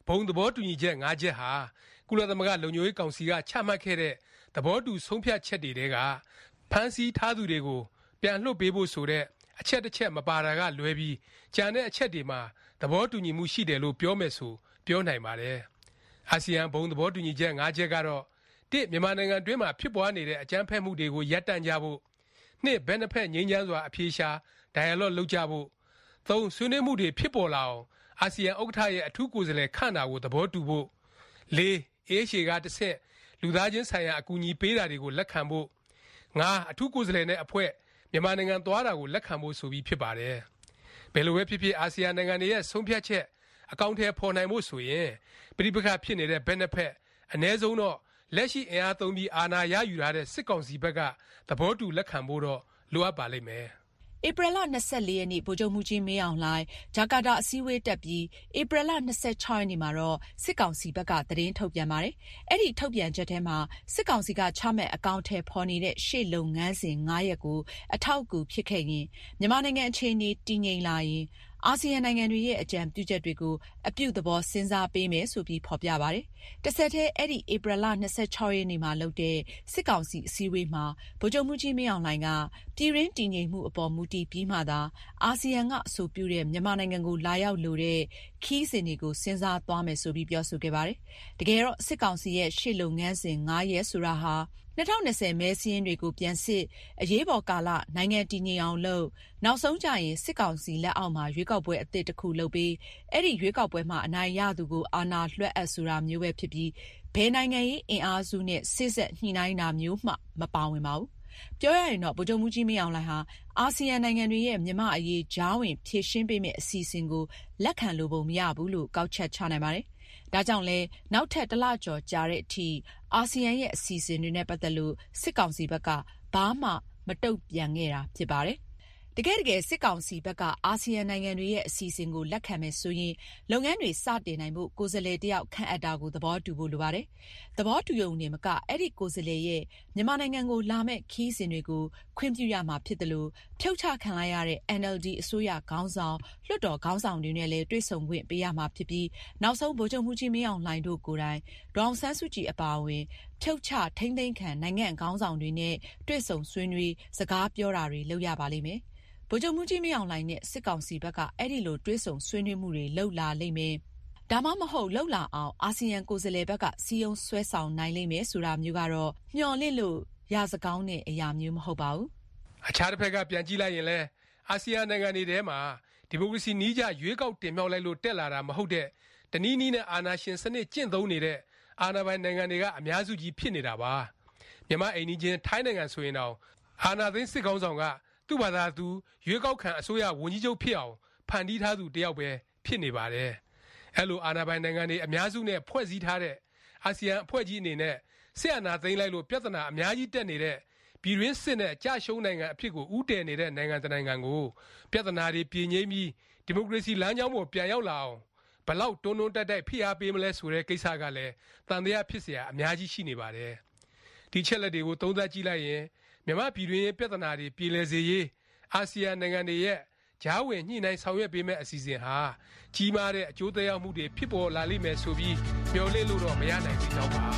Speaker 14: ဘုံသဘောတူညီချက်၅ချက်ဟာကုလသမဂ္ဂလုံခြုံရေးကောင်စီကချမှတ်ခဲ့တဲ့သဘောတူဆုံးဖြတ်ချက်တွေကဖမ်းဆီးထားသူတွေကိုပြန်လွှတ်ပေးဖို့ဆိုတဲ့အချက်တစ်ချက်မပါတာကလွဲပြီးကြံတဲ့အချက်တွေမှာသဘောတူညီမှုရှိတယ်လို့ပြောမယ်ဆိုပြောနိုင်ပါတယ်။အာဆီယံဘုံသဘောတူညီချက်၅ချက်ကတော့တစ်မြန်မာနိုင်ငံတွင်းမှာဖြစ်ပွားနေတဲ့အကြမ်းဖက်မှုတွေကိုရပ်တန့်ကြဖို့နှစ်ဘက်နှစ်ဖက်ငြိမ်းချမ်းစွာအပြေရှား dialogue လုပ်ကြဖို့သုံးဆွေးနွေးမှုတွေဖြစ်ပေါ်လာအောင်အာဆီယံဥက္ကဋ္ဌရဲ့အထူးကိုယ်စားလှယ်ခန့်တာကိုသဘောတူဖို့လေးအေးရှေကတစ်ဆက်လူသားချင်းဆိုင်ရာအကူအညီပေးတာတွေကိုလက်ခံဖို့ငါအထူးကိုယ်စားလှယ်နဲ့အဖွဲ့မြန်မာနိုင်ငံသွားတာကိုလက်ခံဖို့ဆိုပြီးဖြစ်ပါတယ်ဘယ်လိုပဲဖြစ်ဖြစ်အာဆီယံနိုင်ငံတွေရဲ့ဆုံးဖြတ်ချက်အကောင့်ထဲပေါ်နိုင်ဖို့ဆိုရင်ပြိပခါဖြစ်နေတဲ့ဘက်နှစ်ဖက်အ ਨੇ ဆုံးတော့လက်ရှိအင်အားသုံးပြီးအာဏာရယူထားတဲ့စစ်ကောင်စီဘက်ကသဘောတူလက်ခံဖို့တော့လိုအပ်ပါလိမ့်မယ်
Speaker 13: ဧပြီလ၂၄ရက်နေ့ဗိုလ်ချုပ်မှုကြီးမင်းအောင်လှိုင်ဂျာကာတာအစည်းအဝေးတက်ပြီးဧပြီလ၂၆ရက်နေ့မှာတော့စစ်ကောင်စီဘက်ကသတင်းထုတ်ပြန်ပါတယ်။အဲ့ဒီထုတ်ပြန်ချက်ထဲမှာစစ်ကောင်စီကချမှတ်အကောင့်ထဲပေါ်နေတဲ့ရှေ့လုပ်ငန်းစဉ်၅ရက်ကိုအထောက်အကူဖြစ်ခဲ့ရင်မြန်မာနိုင်ငံအခြေအနေတည်ငြိမ်လာရင်အာဆီယံနိုင်ငံတွေရဲ့အကြံပြုချက်တွေကိုအပြုသဘောစဉ်းစားပေးမယ်ဆိုပြီးဖော်ပြပါတယ်။တစ်ဆက်တည်းအဲ့ဒီဧပြီလ၂၆ရက်နေ့မှာလုပ်တဲ့စစ်ကောင်စီအစည်းအဝေးမှာဗိုလ်ချုပ်မှုကြီးမင်းအောင်လှိုင်ကပြည်ရင်းတည်ငြိမ်မှုအပေါ်မူတည်ပြီးမှသာအာဆီယံကအဆိုပြုတဲ့မြန်မာနိုင်ငံကိုလာရောက်လိုတဲ့ခီးစဉ်တွေကိုစဉ်းစားသွားမယ်ဆိုပြီးပြောဆိုခဲ့ပါတယ်။တကယ်တော့စစ်ကောင်စီရဲ့ရှေ့လုပ်ငန်းစဉ်၅ရက်ဆိုတာဟာ၂၀၂၀မဲစင်းတွေကိုပြန်စစ်အရေးပေါ်ကာလနိုင်ငံတည်ငြိမ်အောင်လုပ်နောက်ဆုံးကြရင်စစ်ကောင်စီလက်အောက်မှာရွေးကောက်ပွဲအသစ်တစ်ခုလုပ်ပြီးအဲ့ဒီရွေးကောက်ပွဲမှာအနိုင်ရသူကိုအာဏာလွှဲအပ်ဆိုတာမျိုးပဲဖြစ်ပြီးဘယ်နိုင်ငံရေးအင်အားစုနဲ့စစ်ဆက်ညှိနှိုင်းတာမျိုးမှမပါဝင်ပါဘူးပြောရရင်တော့ဗိုလ်ချုပ်မှုကြီးမင်းအောင်လှိုင်ဟာအာဆီယံနိုင်ငံတွေရဲ့မြန်မာအရေးကြားဝင်ဖြည့်ရှင်းပေးမယ့်အစီအစဉ်ကိုလက်ခံလိုပုံမရဘူးလို့ကောက်ချက်ချနိုင်ပါတယ်ဒါကြောင့်လဲနောက်ထပ်တစ်လကျော်ကြာတဲ့အထိအာဆီယံရဲ့အစီအစဉ်တွေနဲ့ပတ်သက်လို့စစ်ကောင်စီဘက်ကဘာမှမတုံ့ပြန်ခဲ့တာဖြစ်ပါတယ်။တကယ်တကယ်စစ်ကောင်စီဘက်ကအာဆီယံနိုင်ငံတွေရဲ့အစီအစဉ်ကိုလက်ခံမယ်ဆိုရင်လုပ်ငန်းတွေစတင်နိုင်ဖို့ကိုယ်စားလှယ်တယောက်ခန့်အပ်တာကိုသဘောတူဖို့လိုပါတယ်။သဘောတူရုံနဲ့မကအဲ့ဒီကိုယ်စားလှယ်ရဲ့မြန်မာနိုင်ငံကိုလာမဲ့ခီးစဉ်တွေကိုခွင့်ပြုရမှာဖြစ်တယ်လို့ဖြုတ်ချခံလိုက်ရတဲ့ N L D အစိုးရခေါင်းဆောင်လွှတ်တော်ခေါင်းဆောင်တွေနဲ့လည်းတွေ့ဆုံခွင့်ပေးရမှာဖြစ်ပြီးနောက်ဆုံးဗိုလ်ချုပ်မှုကြီးမင်းအောင်လှိုင်တို့ကိုယ်တိုင်ဒေါအောင်ဆန်းစုကြည်အပါအဝင်ဖြုတ်ချထိမ့်သိမ်းခံနိုင်ငံခေါင်းဆောင်တွေနဲ့တွေ့ဆုံဆွေးနွေးစကားပြောတာတွေလုပ်ရပါလိမ့်မယ်။ဗိုလ်ချုပ်မှုကြီးမင်းအောင်လှိုင်နဲ့စစ်ကောင်စီဘက်ကအဲ့ဒီလိုတွဲဆုံဆွေးနွေးမှုတွေလုပ်လာလိမ့်မယ်။ဒါမှမဟုတ်လှုပ်လာအောင်အာဆီယံကိုယ်စားလှယ်ဘက်ကစီယုံဆွဲဆောင်နိုင်လိမ့်မယ်ဆိုတာမျိုးကတော့မျှော်လင့်လို့ရစကောင်းတဲ့အရာမျိုးမဟုတ်ပါဘူး
Speaker 14: ။အခြားတစ်ဖက်ကပြန်ကြည့်လိုက်ရင်လည်းအာဆီယံနိုင်ငံတွေထဲမှာဒီမိုကရေစီနည်းကျရွေးကောက်တင်မြှောက်လိုက်လို့တက်လာတာမဟုတ်တဲ့တနည်းနည်းနဲ့အာဏာရှင်စနစ်ကျင့်သုံးနေတဲ့အာဏာပိုင်နိုင်ငံတွေကအများစုကြီးဖြစ်နေတာပါ။မြန်မာအိမ်နီးချင်းထိုင်းနိုင်ငံဆိုရင်တော့အာဏာသိမ်းစစ်ကောင်ဆောင်ကသူ့ဘာသာသူရွေးကောက်ခံအစိုးရဝန်ကြီးချုပ်ဖြစ်အောင်ဖန်တီးထားသူတယောက်ပဲဖြစ်နေပါတယ်။အဲလိုအာဏာပိုင်နိုင်ငံတွေအများစုနဲ့ဖွဲ့စည်းထားတဲ့အာဆီယံအဖွဲ့ကြီးအနေနဲ့စစ်အာဏာသိမ်းလိုက်လို့ပြဿနာအများကြီးတက်နေတဲ့ပြည်တွင်းစစ်နဲ့ကြာရှုံးနိုင်ငံအဖြစ်ကိုဥတည်နေတဲ့နိုင်ငံတနိုင်ငံကိုပြဿနာတွေပြည်ငြိမ်းပြီးဒီမိုကရေစီလမ်းကြောင်းပေါ်ပြန်ရောက်လာအောင်ဘလောက်တွန်းတွန်းတက်တက်ဖိအားပေးမလဲဆိုတဲ့ကိစ္စကလည်းတန်တရားဖြစ်เสียအများကြီးရှိနေပါတယ်။ဒီချက်လက်တွေကိုသုံးသပ်ကြည့်လိုက်ရင်မြန်မာပြည်တွင်းပြဿနာတွေပြည်လည်စေရေးအာဆီယံနိုင်ငံတွေရဲ့ဂျားဝင်ညှိနှိုင်းဆောင်ရွက်ပေးမဲ့အစီအစဉ်ဟာကြီးမားတဲ့အကျိုးသက်ရောက်မှုတွေဖြစ်ပေါ်လာလိမ့်မယ်ဆိုပြီးမျှော်လင့်လို့တော့မရနိုင်သေးတော့ပါ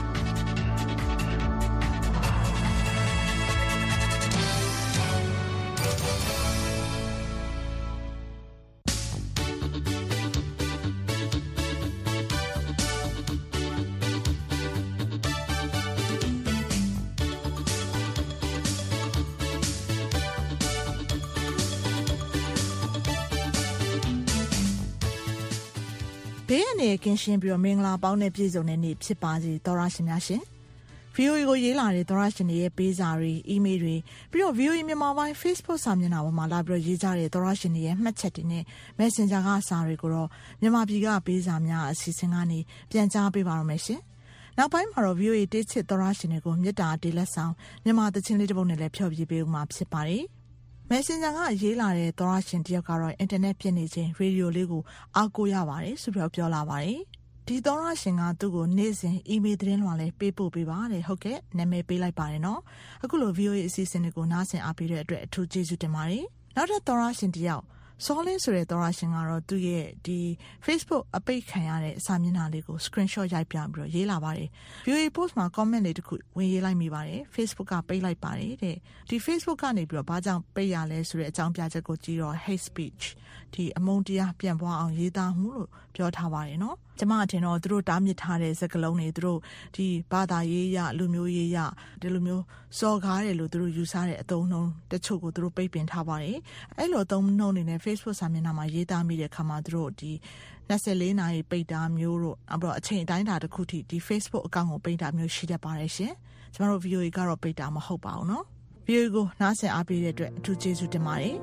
Speaker 5: ဘေးအနေကင်းရှင်းပြီးတော့မင်္ဂလာပေါင်းနဲ့ပြည့်စုံတဲ့နေ့ဖြစ်ပါစေသောရရှင်များရှင် ဗီအိုအေ ကိုရေးလာတဲ့သောရရှင်တွေရဲ့ပေးစာတွေအီးမေးလ်တွေပြီးတော့ ဗီအိုအေ မြန်မာပိုင်း Facebook စာမျက်နှာပေါ်မှာလာပြီးတော့ရေးကြတဲ့သောရရှင်တွေရဲ့မှတ်ချက်တွေနဲ့ Messenger ကစာတွေကိုတော့မြန်မာပြည်ကပေးစာများအစီအစဉ်ကနေပြန်ကြားပေးပါရမယ်ရှင်နောက်ပိုင်းမှာတော့ ဗီအိုအေ တေးချစ်သောရရှင်တွေကိုမြတ်တာတေးလက်ဆောင်မြန်မာသချင်းလေးတစ်ပုဒ်နဲ့လည်းဖျော်ဖြေပေးဦးမှာဖြစ်ပါတယ်Messenger ကရေးလာတဲ့သောရရှင်တယောက်ကတော့ internet ပြည့်နေခြင်းရေဒီယိုလေးကိုအားကိုးရပါတယ်ဆိုပြီးပြောလာပါတယ်။ဒီသောရရှင်ကသူ့ကိုနေ့စဉ် email သတင်းလွှာလေးပေးပို့ပေးပါတယ်ဟုတ်ကဲ့နာမည်ပေးလိုက်ပါတယ်နော်။အခုလို ဗီအိုအေ အစီအစဉ်တွေကိုနားဆင်အားပေးတဲ့အတွက်အထူးကျေးဇူးတင်ပါတယ်။နောက်ထပ်သောရရှင်တယောက်စောလင်းဆိုတဲ့သောရရှင်ကတော့သူ့ရဲ့ဒီ Facebook အပိတ်ခံရတဲ့စာမျက်နှာလေးကို screenshot ရိုက်ပြပြီးတော့ရေးလာပါတယ် ဗီအိုအေ post မှာ comment လေးတစ်ခုဝင်ရေးလိုက်မိပါတယ် Facebook ကပိတ်လိုက်ပါတယ်တဲ့ဒီ Facebook ကနေပြီးတော့ဘာကြောင့်ပိတ်ရလဲဆိုတဲ့အကြောင်းပြချက်ကိုကြည့်တော့ hate speech ဒီအမုန်းတရားပြန့်ပွားအောင်ရေးသားမှုလို့ပြောထားပါတယ်နော်ကျမအထင်တော့သူတို့တားမြစ်ထားတဲ့စကားလုံးတွေသူတို့ဒီဘာသာရေးရလူမျိုးရေးရဒီလိုမျိုးစော်ကားတယ်လို့သူတို့ယူဆတဲ့အသုံးနှုန်းတချို့ကိုသူတို့ပိတ်ပင်ထားပါတယ်အဲ့လိုအသုံးနှုန်းနေနဲ့ Facebook စာမျက်နှာမှာရေးသားမိတဲ့ခါမှာသူတို့ဒီ၂၄နာရီပိတ်တာမျိုးတို့နောက်ပြီးတော့အချိန်အတိုင်းအတာတစ်ခုထိဒီ Facebook အကောင့်ကိုပိတ်တာမျိုးရှိတတ်ပါတယ်ရှင်ကျမတို့ ဗီအိုအေ ကတော့ပိတ်တာမဟုတ်ပါဘူးနော် ဗီအိုအေ ကိုနားဆင်အားပေးတဲ့အတွက်အထူးကျေးဇူးတင်ပါတယ်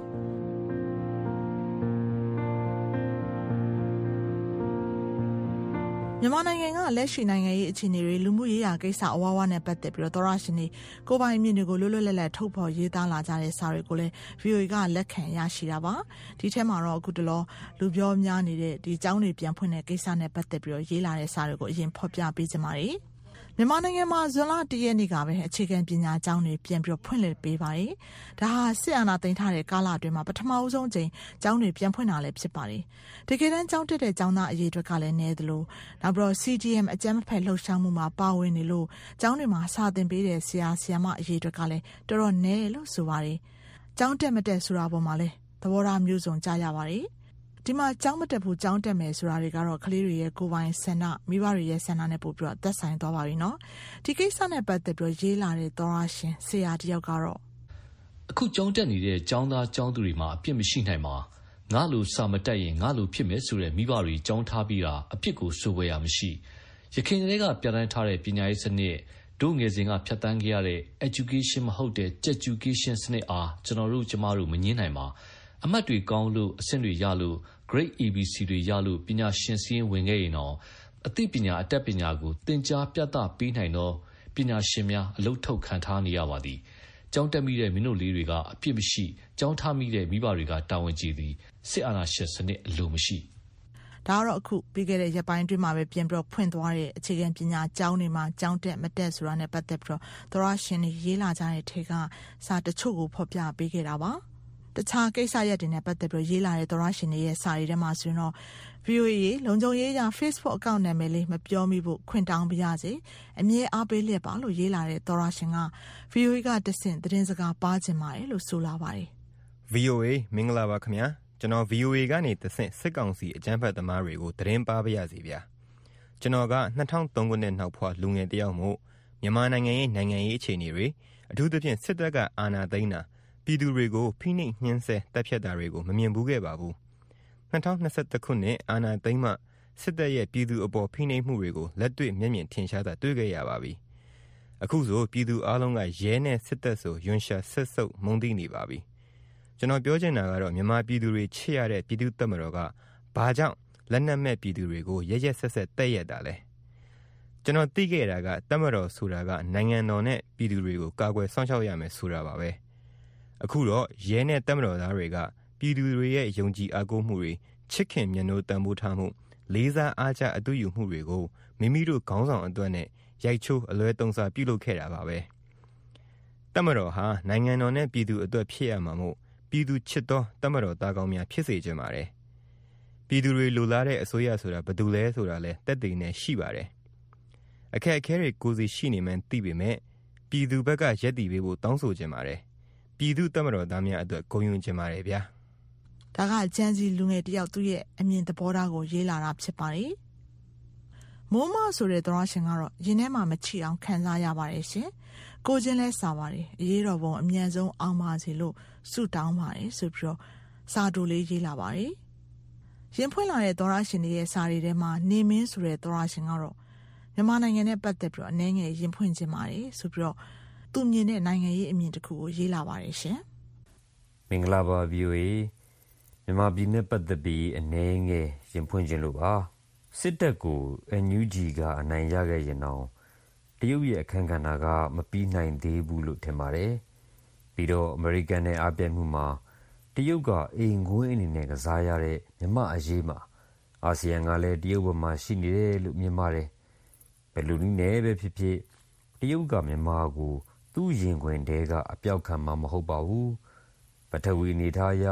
Speaker 5: မြန်မာနိုင်ငံကလက်ရှိနိုင်ငံရေးအခြေအနေတွေလူမှုရေးရာကိစ္စအဝါဝါနဲ့ပတ်သက်ပြီးတော့သောရရှင်တွေကိုယ်ပိုင်အမြင်တွေကိုလွတ်လွတ်လပ်လပ်ထုတ်ဖော်ရေးသားလာကြတဲ့စာတွေကိုလည်း ဗီအိုအေ ကလက်ခံရရှိတာပါဒီထဲမှာတော့အခုတလောလူပြောများနေတဲ့ဒီအကြောင်းတွေပြန်ဖွင့်တဲ့ကိစ္စနဲ့ပတ်သက်ပြီးတော့ရေးလာတဲ့စာတွေကိုအရင်ဖော်ပြပေးကြပါမယ်မြန်မာနိုင်ငံမှာဇွန်လတရက်နေ့ကပဲအခြေခံပညာကျောင်းတွေပြန်ပြီးဖွင့်လှစ်ပေးပါတယ်။ဒါဟာစစ်အာဏာသိမ်းထားတဲ့ကာလအတွင်းမှာပထမအဆုံးအကြိမ်ကျောင်းတွေပြန်ဖွင့်တာလည်းဖြစ်ပါတယ်။တကယ်တမ်းကျောင်းတက်တဲ့ကျောင်းသားအရေးအတွက်ကလည်းနည်းသလိုနောက်ပြီးတော့ စီ ဂျီ အမ် အကြမ်းမဖက်လှုပ်ရှားမှုမှာပါဝင်နေလို့ကျောင်းတွေမှာစာသင်ပေးတဲ့ဆရာဆရာမအရေးအတွက်ကလည်းတော်တော်နည်းလို့ဆိုပါတယ်။ကျောင်းတက်မတက်ဆိုတာပေါ်မှာလည်းသဘောထားမျိုးစုံကြားရပါတယ်။ဒီမှာကျောင်းမတက်ဘူးကျောင်းတက်မယ်ဆိုတာတွေကတော့ကလေးတွေရဲ့ကိုယ်ပိုင်ဆန္ဒမိဘတွေရဲ့ဆန္ဒနဲ့ပို့ပြီးတော့သက်ဆိုင်သွားပါပြီနော်ဒီကိစ္စနဲ့ပတ်သက်ပြီးရေးလာတဲ့သောရရှင်ဆရာတယောက်ကတော့
Speaker 10: အခုကျောင်းတက်နေတဲ့ကျောင်းသားကျောင်းသူတွေမှာအပြစ်မရှိနိုင်မှာငါလိုစာမတက်ရင်ငါလိုဖြစ်မယ်ဆိုတဲ့မိဘတွေကျောင်းထားပြီးတာအပြစ်ကိုဆိုဝဲရမရှိရခိုင်တွေကပြဋ္ဌာန်းထားတဲ့ပညာရေးစနစ်တို့ငယ်စဉ်ကဖြတ်တန်းခဲ့ရတဲ့ education မဟုတ်တဲ့ education စနစ်အားကျွန်တော်တို့ကျမတို့မငင်းနိုင်ပါအမတ်တွေကောင်းလို့အဆင့်တွေရလို့ grade အေ ဘီ စီ တွေရလို့ပညာရှင်စည်းဝင်ခဲ့ရင်တော့အသိပညာအတတ်ပညာကိုသင်ကြားပြသပေးနိုင်တော့ပညာရှင်များအလုထုတ်ခံထားနေရပါသည်ကျောင်းတက်မိတဲ့မင်းတို့လေးတွေကအပြစ်မရှိကျောင်းထားမိတဲ့မိဘတွေကတာဝန်ကြီးသည်စစ်အာဏာရှင်စနစ်အလိုမရှိ
Speaker 5: ဒါကတော့အခုပြီးခဲ့တဲ့ရက်ပိုင်းတွင်းမှာပဲပြင်ပြဖွင့်သွားတဲ့အခြေခံပညာကျောင်းတွေမှာကျောင်းတက်မတက်ဆိုတာနဲ့ပတ်သက်ပြီးတော့သောရရှင်တွေရေးလာကြတဲ့ထေကစာတချို့ကိုဖော်ပြပေးခဲ့တာပါတခြားကိစ္စရပ်တွေနဲ့ပတ်သက်ပြီးရေးလာတဲ့သောရရှင်တွေရဲ့စာရီထဲမှာဆိုရင်တော့ ဗီအိုအေ လုံခြုံရေးရ Facebook အကောင့်နာမည်လေးမပြောမိဖို့ခွင့်တောင်းပြရစေအမြဲအားပေးလျက်ပါလို့ရေးလာတဲ့သောရရှင်က ဗီအိုအေ ကတဆင့်သတင်းစကားပါချင်ပါတယ်လို့ဆိုလာပါတယ်
Speaker 15: ဗီအိုအေ မင်္ဂလာပါခင်ဗျာကျွန်တော် ဗီအိုအေ ကနေတဆင့်စစ်ကောင်စီအကြမ်းဖက်သမားတွေကိုသတင်းပါပါရစေဗျာကျွန်တော်က၂၀၀၃ခုနှစ်နောက်ဖွာလူငယ်တယောက်မို့မြန်မာနိုင်ငံရဲ့နိုင်ငံရေးအခြေအနေတွေအထူးသဖြင့်စစ်တပ်ကအာဏာသိမ်းတာပြည်သူတွေကိုဖိနှိပ်ညှင်းဆဲတပ်ဖြတ်တာတွေကိုမမြင်ဘူးခဲ့ပါဘူး၂၀၂၁ခုနှစ်အာဏာသိမ်းမှစစ်တပ်ရဲ့ပြည်သူအပေါ်ဖိနှိပ်မှုတွေကိုလက်တွေ့မျက်မြင်ထင်ရှားတာတွေ့ခဲ့ရပါပြီအခုဆိုပြည်သူအလုံးကရဲနဲ့စစ်တပ်ဆိုယွန်ရှာဆက်ဆုပ်မုန်းသိနေပါပြီကျွန်တော်ပြောချင်တာကတော့မြန်မာပြည်သူတွေချစ်ရတဲ့ပြည်သူတပ်မတော်ကဘာကြောင့်လက်နက်မဲ့ပြည်သူတွေကိုရဲရဲဆက်ဆက်တက်ရက်တာလဲကျွန်တော်သိခဲ့တာကတပ်မတော်ဆိုတာကနိုင်ငံတော်နဲ့ပြည်သူတွေကိုကာကွယ်စောင့်ရှောက်ရမယ်ဆိုတာပါပဲအခုတော့ရဲနဲ့တပ်မတော်သားတွေကပြည်သူတွေရဲ့ယုံကြည်အားကိုးမှုတွေချစ်ခင်မျက်နှာတန်ဖိုးထားမှုလေးစားအားကျအတူယူမှုတွေကိုမိမိတို့ခေါင်းဆောင်အတွက်နဲ့ရိုက်ချိုးအလွဲသုံးစားပြုလုပ်ခဲ့တာပါပဲတပ်မတော်ဟာနိုင်ငံတော်နဲ့ပြည်သူအတွက်ဖြစ်ရမှာမို့ပြည်သူချစ်သောတပ်မတော်သားကောင်းများဖြစ်စေချင်ပါတယ်ပြည်သူတွေလိုလားတဲ့အစိုးရဆိုတာဘယ်သူလဲဆိုတာလဲတက်တည်နေရှိပါတယ်အခက်အခဲတွေကိုစီရှိနေမှန်းသိပေမဲ့ပြည်သူဘက်ကရက်တည်ပေးဖို့တောင်းဆိုချင်ပါတယ်ပြည်သူတပ်မတော်သားများအတွက်ဂုဏ်ယူချင်ပါတယ်ဗျာ
Speaker 5: ဒါကကျန်းစီလူငယ်တယောက်သူ့ရဲ့အမြင်သဘောထားကိုရေးလာတာဖြစ်ပါတယ်မိုးမဆိုတဲ့သောရရှင်ကတော့ယင်းထဲမှာမချီအောင်ခံစားရပါတယ်ရှင်ကိုချင်းလဲစာပါတယ်အရေးတော်ပုံအမြန်ဆုံးအောင်ပါစေလို့ဆုတောင်းပါတယ်ဆိုပြီးတော့စာတူလေးရေးလာပါတယ်ရင်ဖွင့်လာတဲ့သောရရှင်တွေရဲ့စာတွေထဲမှာနေမင်းဆိုတဲ့သောရရှင်ကတော့မြန်မာနိုင်ငံနဲ့ပတ်သက်ပြီးတော့အနေငယ်ရင်ဖွင့်ခြင်းပါတယ်ဆိုပြီးတော့သူမြင်တဲ့နိုင်ငံရေးအမြင်တစ်ခုကိုရေးလာပါတယ်ရှင်
Speaker 16: မင်္ဂလာပါ ဗီအိုအေ မြန်မာပြည်နဲ့ပတ်သက်ပြီးအနေငယ်ရင်ဖွင့်ခြင်းလို့ပါစစ်တပ်ကို အန် ယူ ဂျီ ကအနိုင်ရခဲ့ရင်တော့တရုတ်ရဲ့အခမ်းကဏ္ဍကမပြီးနိုင်သေးဘူးလို့ထင်ပါတယ်ပြီးတော့အမေရိကန်နဲ့အားပြိုင်မှုမှာတရုတ်ကအိမ်ကွင်းအနေနဲ့ကစားရတဲ့မြန်မာအရေးမှာအာဆီယံကလည်းတရုတ်ဘက်မှာရှိနေတယ်လို့မြင်ပါတယ်ဘယ်လိုနည်းနဲ့ပဲဖြစ်ဖြစ်တရုတ်ကမြန်မာကိုသူ့ရင်ခွင်တဲကအပြောက်ခံမှာမဟုတ်ပါဘူးပထဝီအနေထားအရ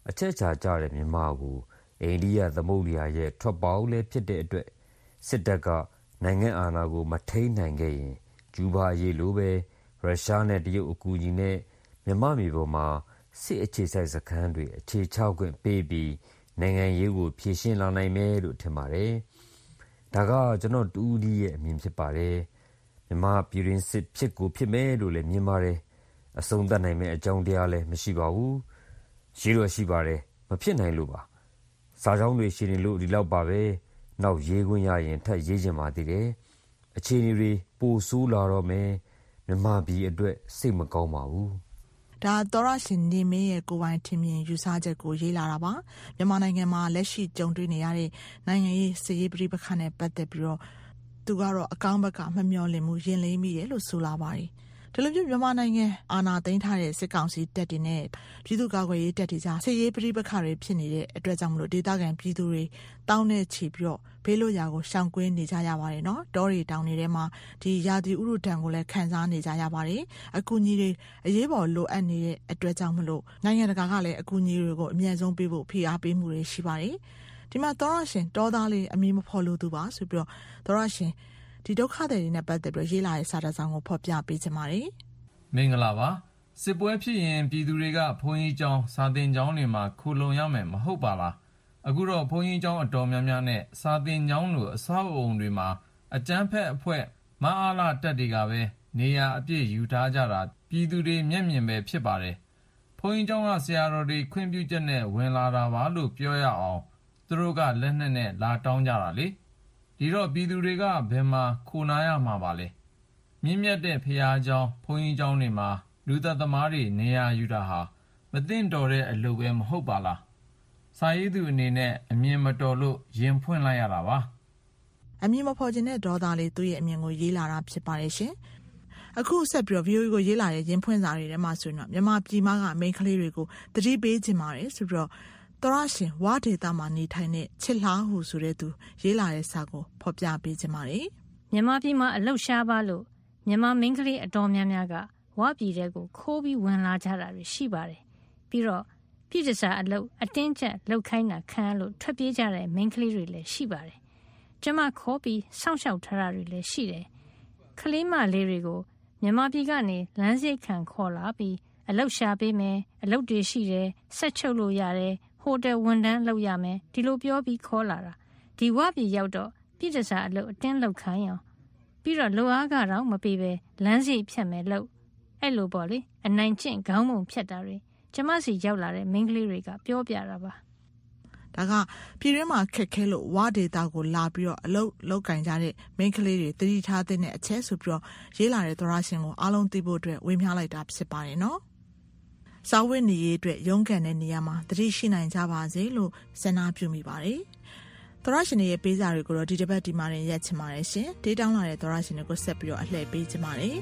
Speaker 16: အချက်ချာကျတဲ့မြန်မာကိုအိန္ဒိယသမုဒ္ဒရာရဲ့ထွက်ပေါက်လည်းဖြစ်တဲ့အတွက်စစ်တပ်ကနိုင်ငံအာဏာကိုမထိန်းနိုင်ခဲ့ရင်ကျူးဘာအရေးလိုပဲရုရှားနဲ့တရုတ်အကူအညီနဲ့မြန်မာမြေပေါ်မှာစစ်အခြေစိုက်စခန်းတွေအခြေချခွင့်ပေးပြီးနိုင်ငံရေးကိုဖြေရှင်းလာနိုင်မယ်လို့ထင်ပါတယ်။ဒါကကျွန်တော်တူဦးရဲ့အမြင်ဖြစ်ပါတယ်။မြန်မာပြည်တွင်းစစ်ဖြစ်ကိုဖြစ်မယ်လို့လည်းမြင်ပါတယ်။အဆုံးသတ်နိုင်မယ့်အကြောင်းတရားလည်းမရှိပါဘူး။ရှိတော့ရှိပါတယ်မဖြစ်နိုင်လို့ပါ။စာကြောင်းတွေရှိနေလို့ဒီလောက်ပါပဲ။နောက်ရေးခွင့်ရရင်ထပ်ရေးချင်ပါသေးတယ်။အခြေအနေတွေပိုဆိုးလာတော့မယ်။မြန်မာပြည်အတွက်စိတ်မကောင်းပါဘူး။
Speaker 5: ဒါသောရရှင်နေမင်းရဲ့ကိုယ်ပိုင်ထင်မြင်ယူဆချက်ကိုရေးလာတာပါမြန်မာနိုင်ငံမှာလက်ရှိကြုံတွေ့နေရတဲ့နိုင်ငံရေးစစ်ရေးပြည်ပခန့်နဲ့ပတ်သက်ပြီးတော့သူကတော့အကောင်းဘက်ကမမျှော်လင့်မှုရင်လိမ့်မိတယ်လို့ဆိုလာပါတယ်ဒီလိုမျိုးမြန်မာနိုင်ငံအာဏာသိမ်းထားတဲ့စစ်ကောင်စီတပ်တွေနဲ့ပြည်သူ့ကာကွယ်ရေးတပ်တွေကြားစစ်ရေးပြည်ပခန့်တွေဖြစ်နေတဲ့အတွက်ကြောင့်မလို့ဒေသခံပြည်သူတွေတောင်းနဲ့ချီပြီးတော့ဘေးလွတ်ရာကိုရှောင်ကွင်းနေကြရပါတယ်နော်တောတွေတောင်တွေထဲမှာဒီရာသီဥတုတံကိုလည်းခံစားနေကြရပါတယ်အကူအညီတွေအရေးပေါ်လိုအပ်နေတဲ့အတွက်ကြောင့်မလို့နိုင်ငံတကာကလည်းအကူအညီတွေကိုအမြန်ဆုံးပေးဖို့ဖိအားပေးမှုတွေရှိပါတယ်ဒီမှာသောရရှင်တောသားလေးအမည်မဖော်လို့သူပါဆိုပြီးတော့သောရရှင်ဒီဒုက္ခတွေနဲ့ပတ်သက်ပြီးရေးလာတဲ့စာတစောင်ကိုဖော်ပြပေးချင်ပါတယ်
Speaker 17: မင်္ဂလာပါစစ်ပွဲဖြစ်ရင်ပြည်သူတွေကဘုန်းကြီးကျောင်းစာသင်ကျောင်းတွေမှာခိုလုံရမယ်မဟုတ်ပါလားအခုတော့ဘုန်းကြီးကျောင်းအတော်များများနဲ့စာသင်ကျောင်းလိုအဆောက်အုံတွေမှာအကြမ်းဖက်အဖွဲ့မအားလာတက်တွေကပဲနေရာအပြည့်ယူထားကြတာပြည်သူတွေမျက်မြင်ပဲဖြစ်ပါတယ်ဘုန်းကြီးကျောင်းကဆရာတော်တွေခွင့်ပြုချက်နဲ့ဝင်လာတာပါလို့ပြောရအောင်သူတို့ကလက်နက်နဲ့လာတောင်းကြတာလေဒီတော့ပြည်သူတွေကဘယ်မှာခိုနာရမှာပါလဲမြင့်မြတ်တဲ့ဖရာเจ้าဘုန်းကြီးเจ้าတွေမှာလူသက်သမားတွေနေရာယူတာဟာမသိမ့်တော်တဲ့အလုပ်ပဲမဟုတ်ပါလားစာရေးသူအနေနဲ့အမြင်မတော်လို့ရင်ဖွင့်လိုက်ရတာပါ
Speaker 5: အမြင်မဖော်ခြင်းတဲ့ဒေါသလေးသူ့ရဲ့အမြင်ကိုရေးလာတာဖြစ်ပါတယ်ရှင်အခုဆက်ပြီးတော့ ဗီအိုအေ ကိုရေးလာတဲ့ရင်ဖွင့်စာတွေထဲမှာဆိုရင်တော့မြန်မာပြည်မှာကမိန်းကလေးတွေကိုတတိပေးခြင်းပါတယ်ဆိုပြီးတော့သောရရှင်ဝါဒေတာမှာနေထိုင်တဲ့ချစ်လားဟုဆိုတဲ့သူရေးလာတဲ့စာကိုဖော်ပြပေးခြင်းပါတယ်
Speaker 18: မြန်မာပြည်မှာအလှရှားပါလို့မြန်မာမိန်းကလေးအတော်များများကဝါပြည်တဲ့ကိုခိုးပြီးဝင်လာကြတာတွေရှိပါတယ်ပြီးတော့ပြည်တစားအလုပ်အတင်းကျပ်လုပ်ခိုင်းတာခံလို့ထွက်ပြေးကြတဲ့မိန်းကလေးတွေလည်းရှိပါတယ်ကျမခေါ်ပြီးစောင့်ရှောက်ထားတာတွေလည်းရှိတယ်ကလေးမလေးတွေကိုမြန်မာပြည်ကနေလမ်းစိတ်ခံခေါ်လာပြီးအလုပ်ရှာပေးမယ်အလုပ်တွေရှိတယ်ဆက်ချုပ်လို့ရတယ်ဟိုတယ်ဝန်ထမ်းလုပ်ရမယ်ဒီလိုပြောပြီးခေါ်လာတာဒီဝပြည်ရောက်တော့ပြည်တစားအလုပ်အတင်းလုပ်ခိုင်းအောင်ပြီးတော့လိုအားကတော့မပေးပဲလမ်းစိဖြတ်မယ်လို့အဲ့လိုပေါ့လေအနိုင်ကျင့်ခေါင်းပုံဖြတ်တာတွေကျမစီရောက်လာတဲ့မိန်းကလေးတွေကပြောပြတာပါ
Speaker 5: ဒါကပြည်ရင်းမှာခက်ခဲလို့ဝါဒေတာကိုလာပြီးတော့အလုတ်လောက်ကင်ကြတဲ့မိန်းကလေးတွေတတိထားတဲ့အချက်ဆိုပြီးတော့ရေးလာတဲ့သရရှင်ကိုအားလုံးသိဖို့အတွက်ဝေမျှလိုက်တာဖြစ်ပါတယ်နော်စာဝတ်နေရေးအတွက်ရုန်းကန်တဲ့နေရာမှာတတိရှိနိုင်ကြပါစေလို့ဆန္ဒပြုမိပါတယ်သရရှင်ရဲ့ပေးစာတွေကိုတော့ဒီတစ်ပတ်ဒီမှာရင်ရက်ချင်ပါတယ်ရှင်ဒေးတောင်းလာတဲ့သရရှင်တွေကိုဆက်ပြီးတော့အလှည့်ပေးချင်ပါတယ်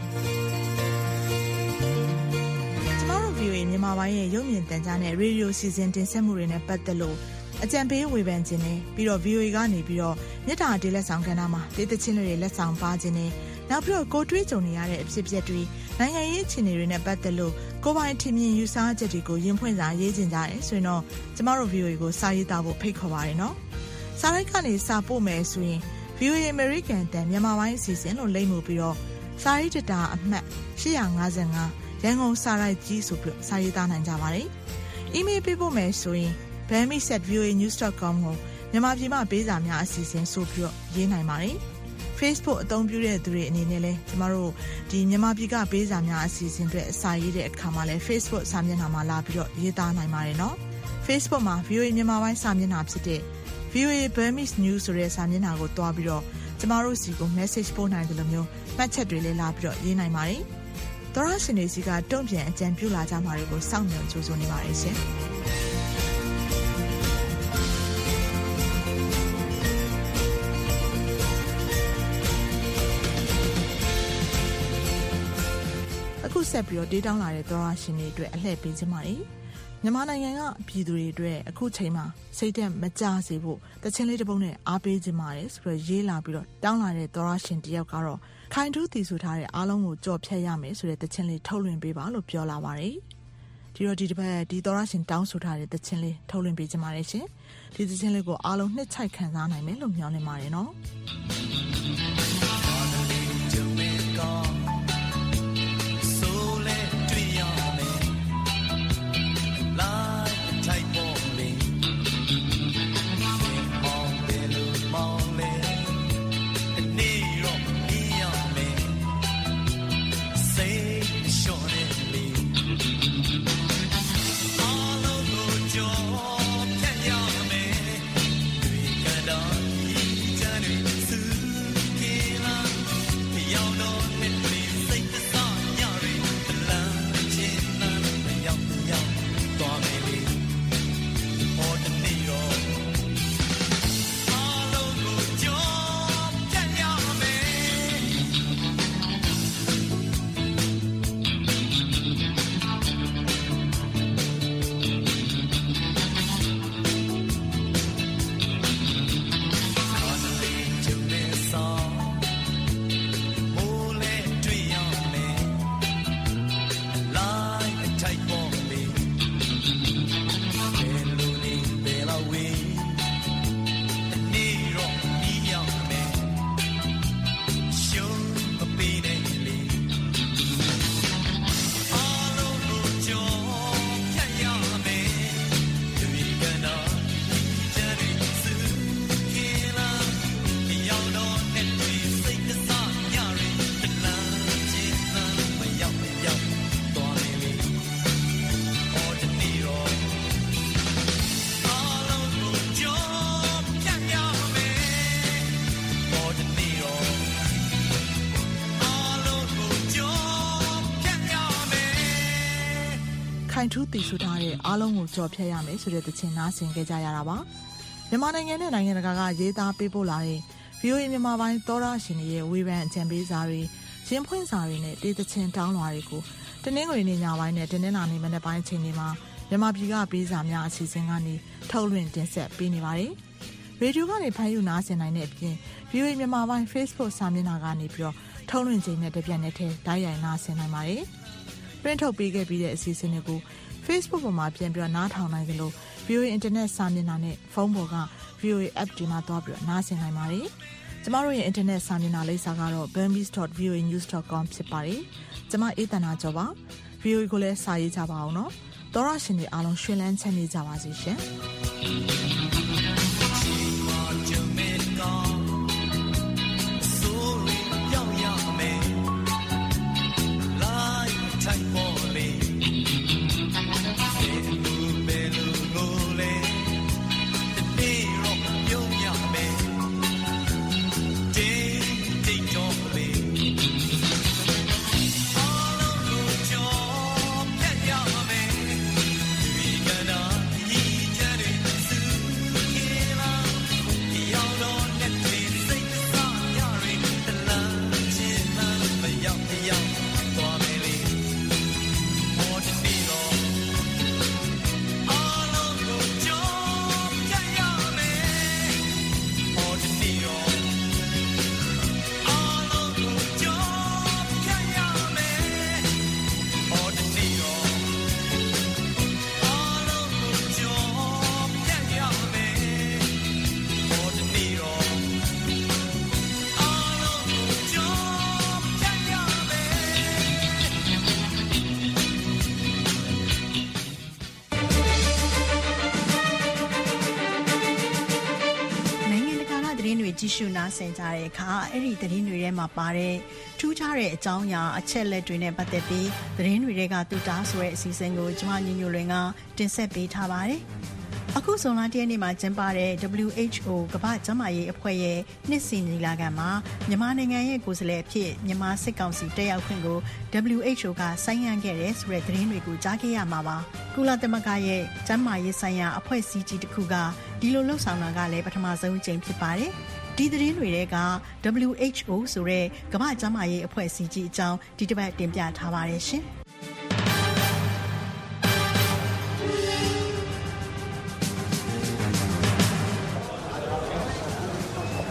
Speaker 5: ဗီအိုအေမြန်မာပိုင်းရဲ့ရုပ်မြင်သံကြားနဲ့ရေဒီယိုစီစဉ်တင်ဆက်မှုတွေနဲ့ပတ်သက်လို့အကြံပေးဝေဖန်ခြင်းနဲ့ပြီးတော့ ဗီအိုအေ ကနေပြီးတော့မြစ်တာဒေးလက်ဆောင်ကဏ္ဍမှာဒေသချင်းတွေလက်ဆောင်ပါခြင်းနဲ့နောက်ပြီးတော့ကိုတွေးကြုံနေရတဲ့အဖြစ်အပျက်တွေနိုင်ငံရေးအခြေအနေတွေနဲ့ပတ်သက်လို့ကိုပိုင်ထင်မြင်ယူဆချက်တွေကိုရင်ဖွင့်စာရေးခြင်းကြတယ်ဆိုရင်တော့ကျမတို့ ဗီအိုအေ ကိုစာရေးသားဖို့ဖိတ်ခေါ်ပါတယ်နော်စာရိုက်ကနေစာပို့မယ်ဆိုရင် ဗီအိုအေ American တန်မြန်မာပိုင်းအစီအစဉ်လို့လိမ့်မှုပြီးတော့စာရေးတတာအမှတ်၈၅၅ရန်ကုန်စာရိုက်ကြီးဆိုပြီးစာရေးသားနိုင်ကြပါတယ်။ email ပေးဖို့မယ်ဆိုရင် burmese at v o a news dot com ကိုမြန်မာပြည်မှာပေးစာများအစီအစဉ်ဆိုပြီးတော့ရေးနိုင်ပါတယ်။ Facebook အသုံးပြုတဲ့သူတွေအနေနဲ့လည်းကျမတို့ဒီမြန်မာပြည်ကပေးစာများအစီအစဉ်တွေအစာရေးတဲ့အခါမှာလည်း Facebook စာမျက်နှာမှာလာပြီးတော့ရေးသားနိုင်ပါတယ်နော်။ Facebook မှာ ဗီအိုအေ မြန်မာပိုင်းစာမျက်နှာဖြစ်တဲ့ ဗီအိုအေ Burmese News ဆိုတဲ့စာမျက်နှာကိုတွားပြီးတော့ကျမတို့စီကို message ပို့နိုင်တယ်လို့မျိုးမှတ်ချက်တွေလည်းလာပြီးတော့ရေးနိုင်ပါတယ်။သောရရှင်တွေစီကတုံ့ပြန်အကြံပြုလာကြမှာတွေကိုစောင့်မျှော်ကြိုးစားနေပါတယ်ရှင်။အခုဆက်ပြီးတော့ဒေးတောင်းလာတဲ့သောရရှင်တွေအတွက်အလှည့်ပေးခြင်းပါတယ်။မြန်မာနိုင်ငံကပြည်သူတွေအတွက်အခုချိန်မှာစိတ်သက်မကြစေဖို့တခြင်းလေးတစ်ပုဒ်နဲ့အားပေးခြင်းပါတယ်ဆိုတော့ရေးလာပြီးတော့တောင်းလာတဲ့သောရရှင်တယောက်ကတော့ခိုင်ထူးတည်ဆူထားတဲ့အားလုံးကိုကြော်ဖြတ်ရမယ်ဆိုတဲ့တခြင်းလေးထုတ်လွှင့်ပေးပါလို့ပြောလာပါတယ်။ဒီတော့ဒီတစ်ပတ်ဒီသောရရှင်တောင်းဆိုထားတဲ့သချင်းလေးထုတ်လွှင့်ပေးကြပါရရှင်ဒီသချင်းလေးကိုအားလုံးနှစ်ချိုက်ခံစားနိုင်မယ်လို့မျှော်လင့်ပါတယ်နော်ခိုင်ထူးတည်ဆူထားတဲ့အားလုံးကိုကြော်ဖြတ်ရမယ်ဆိုတဲ့သချင်းနားဆင်ကြကြရတာပါမြန်မာနိုင်ငံနဲ့နိုင်ငံတကာကရေးသားပေးပို့လာတဲ့ ဗွီအိုအေ မြန်မာပိုင်းသောရရှင်တွေရဲ့ဝေဖန်အကြံပေးစာတွေရင်ဖွင့်စာတွေနဲ့တေးသချင်းတောင်းလွှာတွေကိုတနင်္ဂနွေနေ့ညပိုင်းနဲ့တနင်္လာနေ့မနက်ပိုင်းချိန်တွေမှာမြန်မာပြည်ကပေးစာများအစီအစဉ်ကနေထုတ်လွှင့်တင်ဆက်ပေးနေပါတယ်ရေဒီယိုကနေဖန်ယူနားဆင်နိုင်တဲ့အပြင် ဗွီအိုအေ မြန်မာပိုင်း Facebook စာမျက်နှာကနေပြီးတော့ထုတ်လွှင့်ချိန်နဲ့တပြိုင်နက်တည်းဓာတ်ရိုက်နားဆင်နိုင်ပါတယ်ပြင့်ထုတ်ပေးခဲ့ပြီးတဲ့အစီအစဉ်တွေကို Facebook ပေါ်မှာပြန်ပြီးနားထောင်နိုင်ကြလို့ ဗွီအိုအေ Internet စာမျက်နှာနဲ့ဖုန်းပေါ်က ဗွီအိုအေ App တွေမှာသွားပြီးနားဆင်နိုင်ပါတယ်။ကျမတို့ရဲ့ Internet စာမျက်နှာလိပ်စာကတော့ burmese dot v o a news dot com ဖြစ်ပါတယ်။ကျမအေးတနာကျော်ပါ။ ဗွီအိုအေ ကိုလည်းစာရေးကြပါအောင်နော်။သောရရှင်တွေအားလုံးရှင်လန်းချမ်းမြေ့ကြပါစေရှင်။
Speaker 19: ကြည့်ရှုနားဆင်ကြတဲ့အခါအဲ့ဒီသတင်းတွေထဲမှာပါတဲ့ထူးခြားတဲ့အကြောင်းအရာအချက်လက်တွေနဲ့ပတ်သက်ပြီးသတင်းတွေကတူတာဆိုတဲ့အစီအစဉ်ကိုကျွန်မညညလွင်ကတင်ဆက်ပေးထားပါတယ်။အခုဇွန်လတရက်နေ့မှာကျင်းပတဲ့ W H O ကမ္ဘာ့ကျန်းမာရေးအဖွဲ့ရဲ့နှစ်စဉ်ညီလာခံမှာမြန်မာနိုင်ငံရဲ့ကိုယ်စားလှယ်အဖြစ်မြန်မာစစ်ကောင်စီတက်ရောက်ခွင့်ကို W H O ကဆိုင်းငံ့ခဲ့တဲ့ဆိုတဲ့သတင်းတွေကိုကြားခဲ့ရမှာပါ။ကုလသမဂ္ဂရဲ့ကျန်းမာရေးဆိုင်ရာအဖွဲ့အစည်းကြီးတစ်ခုကဒီလိုလှုပ်ဆောင်တာကလည်းပထမဆုံးအကြိမ်ဖြစ်ပါတယ်။ဒီသတင်းတွေက W H O ဆိုတဲ့ကမ္ဘာ့ကျန်းမာရေးအဖွဲ့အစည်းကြီးအကြောင်းဒီတစ်ပတ်တင်ပြထားပါတယ်ရှင်။ကမ္ဘာပေါ်က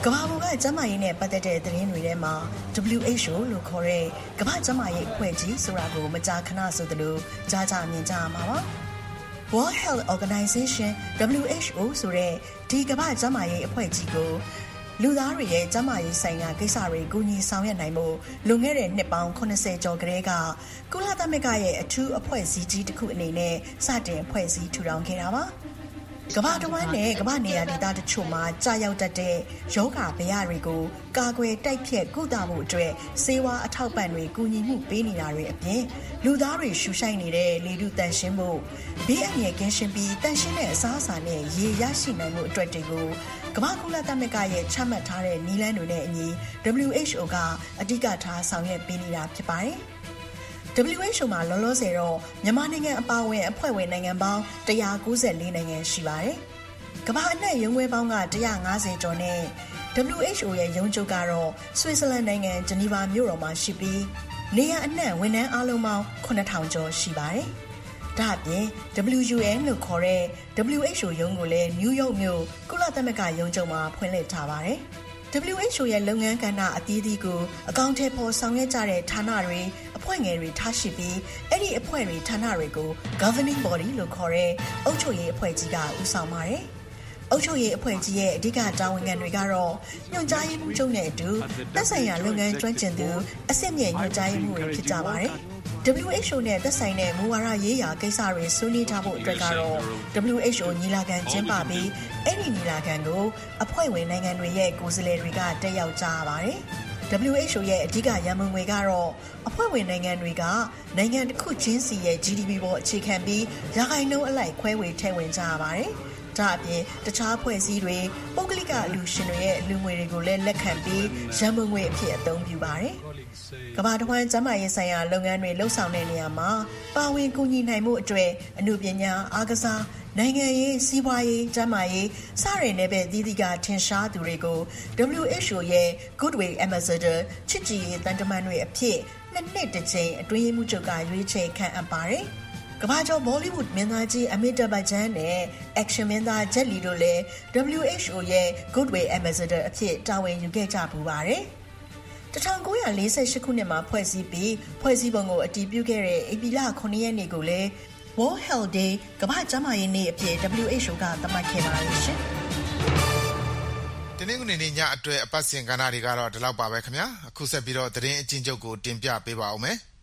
Speaker 19: ဘာ့ကျန်းမာရေးနဲ့ပတ်သက်တဲ့သတင်းတွေထဲမှာ W H O လို့ခေါ်တဲ့ကမ္ဘာ့ကျန်းမာရေးအဖွဲ့ကြီးဆိုတာကိုမကြာခဏဆိုသလိုကြားကြမြင်ကြရမှာပါ။ World Health Organization W H O ဆိုတဲ့ဒီကမ္ဘာ့ကျန်းမာရေးအဖွဲ့ကြီးကိုလူသားတွေရဲ့ကျန်းမာရေးဆိုင်ရာကိစ္စတွေကူညီဆောင်ရွက်နိုင်မှုလွန်ခဲ့တဲ့နှစ်ပေါင်းeightyကျော်ကတည်းကကုလသမဂ္ဂရဲ့အထူးအဖွဲ့အစည်းကြီးတစ်ခုအနေနဲ့စတင်ဖွဲ့စည်းထူထောင်ခဲ့တာပါ။ကမ္ဘာတစ်ဝန်းနဲ့ကမ္ဘာနေရာဒေသတချို့မှာကြာရောက်တတ်တဲ့ယောဂဗျာတွေကိုကာကွယ်တိုက်ဖျက်ကုသမှုအတွက်ဆေးဝါးအထောက်ပံ့တွေကူညီမှုပေးနေတာတွေအပြင်လူသားတွေရှူရှိုက်နေတဲ့လေထုတန့်ရှင်းမှုဘေးအန္တရာယ်ကင်းရှင်းပြီးတန့်ရှင်းတဲ့အစားအစာနဲ့ရေရရှိနိုင်မှုအတွက်တွေကိုကမ္ဘာကုလသမဂ္ဂရဲ့ချမှတ်ထားတဲ့နည်းလမ်းတွေနဲ့အညီ W H O ကအဓိကထားဆောင်ရွက်ပေးနေတာဖြစ်ပါတယ်။ W H O မှာလောလောဆယ်တော့မြန်မာနိုင်ငံအပါအဝင်အဖွဲ့ဝင်နိုင်ငံပေါင်းone hundred ninety-fourနိုင်ငံရှိပါတယ်။ကမ္ဘာအနှံ့ရုံးခွဲပေါင်းကone hundred fiftyကျော်နဲ့ W H O ရဲ့ရုံးချုပ်ကတော့ဆွစ်ဇာလန်နိုင်ငံဂျနီဗာမြို့တော်မှာရှိပြီးနေရာအနှံ့ဝန်ထမ်းအားလုံးပေါင်းeight thousandကျော်ရှိပါတယ်။ဒါ့အပြင် W U N လို့ခေါ်တဲ့ W H O ရုံးကိုလည်းနယူးယောက်မြို့ကုလသမဂ္ဂရုံးချုပ်မှာဖွင့်လှစ်ထားပါတယ်။ W H O ရဲ့လုပ်ငန်းကဏ္ဍအသီးသီးကိုအကောင့်ထဲပေါ်ဆောင်ရွက်ကြတဲ့ဌာနတွေအဖွဲ့ငယ်တွေထားရှိပြီးအဲ့ဒီအဖွဲ့တွေဌာနတွေကို governing body လို့ခေါ်တဲ့အုပ်ချုပ်ရေးအဖွဲ့ကြီးကဦးဆောင်ပါတယ်။အုပ်ချုပ်ရေးအဖွဲ့ကြီးရဲ့အဓိကတာဝန်ခံတွေကတော့ညွှန်ကြားရေးမှူးချုပ်နဲ့အတူသက်ဆိုင်ရာလုပ်ငန်းကျွမ်းကျင်သူအဆင့်မြင့်ညွှန်ကြားရေးမှူးတွေဖြစ်ကြပါတယ်။ W H O နဲ့သက်ဆိုင်တဲ့မူဝါဒရေးရာကိစ္စတွေဆွေးနွေးထားဖို့အတွက်ကတော့ W H O ညီလာခံကျင်းပပြီးအဲ့ဒီညီလာခံကိုအဖွဲ့ဝင်နိုင်ငံတွေရဲ့ကိုယ်စားလှယ်တွေကတက်ရောက်ကြရပါတယ်။ W H O ရဲ့အဓိကရန်ပုံငွေကတော့အဖွဲ့ဝင်နိုင်ငံတွေကနိုင်ငံတစ်ခုချင်းစီရဲ့ G D P ပေါ်အခြေခံပြီးရာခိုင်နှုန်းအလိုက်ခွဲဝေထည့်ဝင်ကြရပါတယ်။ဒါအပြင်တခြားအဖွဲ့အစည်းတွေပုဂ္ဂလိကအလှူရှင်တွေရဲ့အလှူငွေတွေကိုလည်းလက်ခံပြီးရန်ပုံငွေအဖြစ်အသုံးပြုပါတယ်။ကမ္ဘာတစ်ဝန်းကျန်းမာရေးဆိုင်ရာလုပ်ငန်းတွေလှုပ်ဆောင်တဲ့နေရာမှာပါဝင်ကူညီနိုင်မှုအတွက်အမှုပညာအားကစားနိုင်ငံရေးစီးပွားရေးကျန်းမာရေးစတဲ့နယ်ပယ်သီးသီးကထင်ရှားသူတွေကို W H O ရဲ့ Goodwill Ambassador ချစ်ကြည်ရေးတန်တမန်တွေအဖြစ်နှစ်နှစ်တစ်ကြိမ်အတွင်းရေးမှူးချုပ်ကရွေးချယ်ခန့်အပ်ပါတယ်။ကမ္ဘာကျော် Bollywood မင်းသားကြီး Amitabh Bachchan နဲ့ Action မင်းသား Jet Li တို့လည်း W H O ရဲ့ Goodwill Ambassador အဖြစ်တာဝန်ယူခဲ့ကြပူပါတယ်။nineteen forty-eightခုနှစ်မှာဖွဲ့စည်းပြီးဖွဲ့စည်းပုံကိုအတည်ပြုခဲ့တဲ့ဧပြီလnineရက်နေ့ကိုလည်း World Health Day ကမ္ဘာ့ကျန်းမာရေးနေ့အဖြစ် W H O ကသတ်မှတ်ခဲ့ပါတယ်ရှင်
Speaker 2: ။တနင်္ဂနွေနေ့ညအတွက်အပတ်စဉ်ကဏ္ဍတွေကတော့ဒီလောက်ပါပဲခင်ဗျာ။အခုဆက်ပြီးတော့သတင်းအကျဉ်းချုပ်ကိုတင်ပြပေးပါဦးမယ်။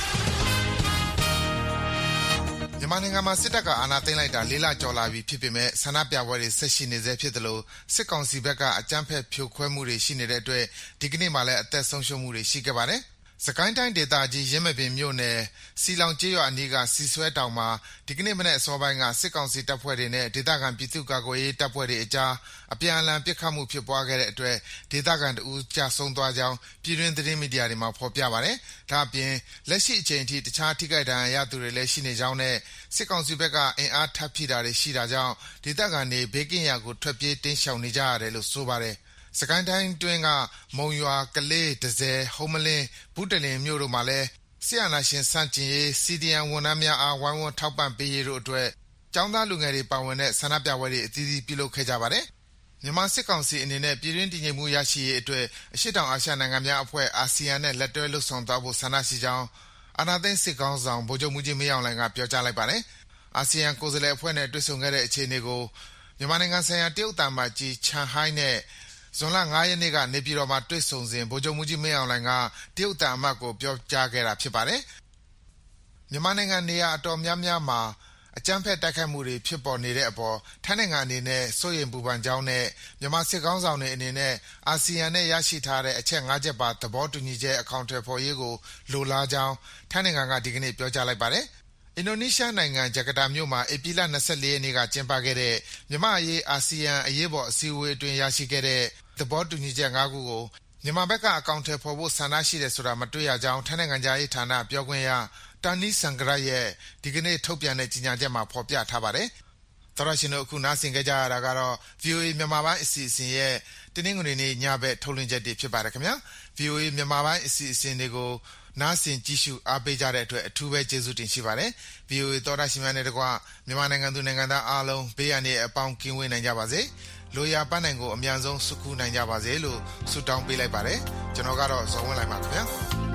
Speaker 2: မြန်မာနိုင်ငံမှာစစ်တပ်ကအာဏာသိမ်းလိုက်တာလေးလကျော်လာပြီဖြစ်ပေမဲ့ဆန္ဒပြပွဲတွေဆက်ရှိနေဆဲဖြစ်တယ်လို့စစ်ကောင်စီဘက်ကအကြမ်းဖက်ဖြိုခွဲမှုတွေရှိနေတဲ့အတွက်ဒီကနေ့မှလည်းအသက်ဆုံးရှုံးမှုတွေရှိခဲ့ပါတယ်။စကိုင်းတိုင်းဒေသကြီးရင်းမပင်မြို့နယ်စီလောင်ကျေးရွာအနီးကစီဆွဲတောင်မှာဒီကနေ့မနေ့အစောပိုင်းကစစ်ကောင်စီတပ်ဖွဲ့တွေနဲ့ဒေသခံပြည်သူ့ကာကွယ်ရေးတပ်ဖွဲ့တွေအကြားအပြန်အလှန်ပစ်ခတ်မှုဖြစ်ပွားခဲ့တဲ့အတွက်ဒေသခံတအူးကြာဆုံးသွားကြောင်းပြည်တွင်းသတင်းမီဒီယာတွေမှာဖော်ပြပါတယ်။ဒါ့အပြင်လက်ရှိအချိန်ထိတခြားထိခိုက်ဒဏ်ရာရသူတွေလည်းရှိနေကြောင်းနဲ့စစ်ကောင်စီဘက်ကအင်အားထပ်ဖြည့်တာတွေရှိတာကြောင့်ဒေသခံတွေဘေးကင်းရာကိုထွက်ပြေးတိမ်းရှောင်နေကြရတယ်လို့ဆိုပါတယ်။စကိုင်းတိုင်းတွင်းကမုံရွာကလေးဒဇယ်ဟုံးမလင်းဘူးတလင်မြို့တို့မှာလည်းဆီယနာရှင်စန့်ကျင်ရေးစီဒီအမ်ဝန်ထမ်းများအားဝိုင်းဝန်းထောက်ပံ့ပေးရေးတို့အတွက်ကျောင်းသားလူငယ်တွေပါဝင်တဲ့ဆန္ဒပြပွဲတွေအသီးသီးပြုလုပ်ခဲ့ကြပါတယ်။မြန်မာစစ်ကောင်စီအနေနဲ့ပြည်တွင်းတည်ငြိမ်မှုရရှိရေးအတွက်အရှေ့တောင်အာရှနိုင်ငံများအဖွဲ့အာဆီယံနဲ့လက်တွဲလှုပ်ဆောင်သွားဖို့ဆန္ဒရှိကြောင်းအာဏာသိမ်းစစ်ကောင်ဆောင်ဗိုလ်ချုပ်မှူးကြီးမင်းအောင်လှိုင်ကပြောကြားလိုက်ပါတယ်။အာဆီယံကိုယ်စားလှယ်အဖွဲ့နဲ့တွေ့ဆုံခဲ့တဲ့အခြေအနေကိုမြန်မာနိုင်ငံဆိုင်ရာတရုတ်သံအမတ်ကြီးချန်ဟိုင်းနဲ့ဇွန်လ၅ရက်နေ့ကနေပြည်တော်မှာတွေ့ဆုံစဉ်ဗိုလ်ချုပ်မှူးကြီးမင်းအောင်လှိုင်ကတရုတ်သံအမတ်ကိုပြောကြားခဲ့တာဖြစ်ပါတယ်။မြန်မာနိုင်ငံနေရာအတော်များများမှာအကြမ်းဖက်တိုက်ခိုက်မှုတွေဖြစ်ပေါ်နေတဲ့အပေါ်ထိုင်းနိုင်ငံအနေနဲ့စိုးရိမ်ပူပန်ကြောင်းနဲ့မြန်မာစစ်ကောင်ဆောင်တွေအနေနဲ့အာဆီယံနဲ့ရရှိထားတဲ့အချက်၅ချက်ပါသဘောတူညီချက်အကောင့်ထဲပေါ်ရေးကိုလိုလားကြောင်းထိုင်းနိုင်ငံကဒီကနေ့ပြောကြားလိုက်ပါတယ်။အင်ဒိုနီးရှားနိုင်ငံဂျကာတာမြို့မှာဧပြီလ၂၄ရက်နေ့ကကျင်းပခဲ့တဲ့မြန်မာ့အရေးအာဆီယံအရေးပေါ်အစည်းအဝေးအတွင်းရရှိခဲ့တဲ့သဘောတူညီချက်၅ခုကိုမြန်မာဘက်ကအကောင့်ထဲပေါ်ဖို့ဆန္ဒရှိတယ်ဆိုတာမတွေ့ရကြောင်းထိုင်းနိုင်ငံသားရေးဌာနပြောခွင့်ရတာနီဆန်ဂရက်ရဲ့ဒီကနေ့ထုတ်ပြန်တဲ့ကြေညာချက်မှာဖော်ပြထားပါတယ်။သောရရှင်တို့အခုနားဆင်ကြကြရတာကတော့ V O A မြန်မာပိုင်းအစီအစဉ်ရဲ့တနင်္ဂနွေနေ့ညဘက်ထုတ်လွှင့်ချက်တွေဖြစ်ပါတယ်ခင်ဗျာ။ V O A မြန်မာပိုင်းအစီအစဉ်တွေကိုနားဆင်ကြည့်ရှုအားပေးကြတဲ့အတွက်အထူးပဲကျေးဇူးတင်ရှိပါတယ်။ V O A သောရရှင်များနဲ့တကွမြန်မာနိုင်ငံသူနိုင်ငံသားအားလုံးဘေးရန်တွေအပေါင်းကင်းဝေးနိုင်ကြပါစေ။လိုရာပန်းနိုင်ကိုအမြန်ဆုံးစုခုနိုင်ကြပါစေလို့ဆုတောင်းပေးလိုက်ပါတယ်ကျွန်တော်ကတော့ဇော်ဝင်းလိုက်ပါခင်ဗျာ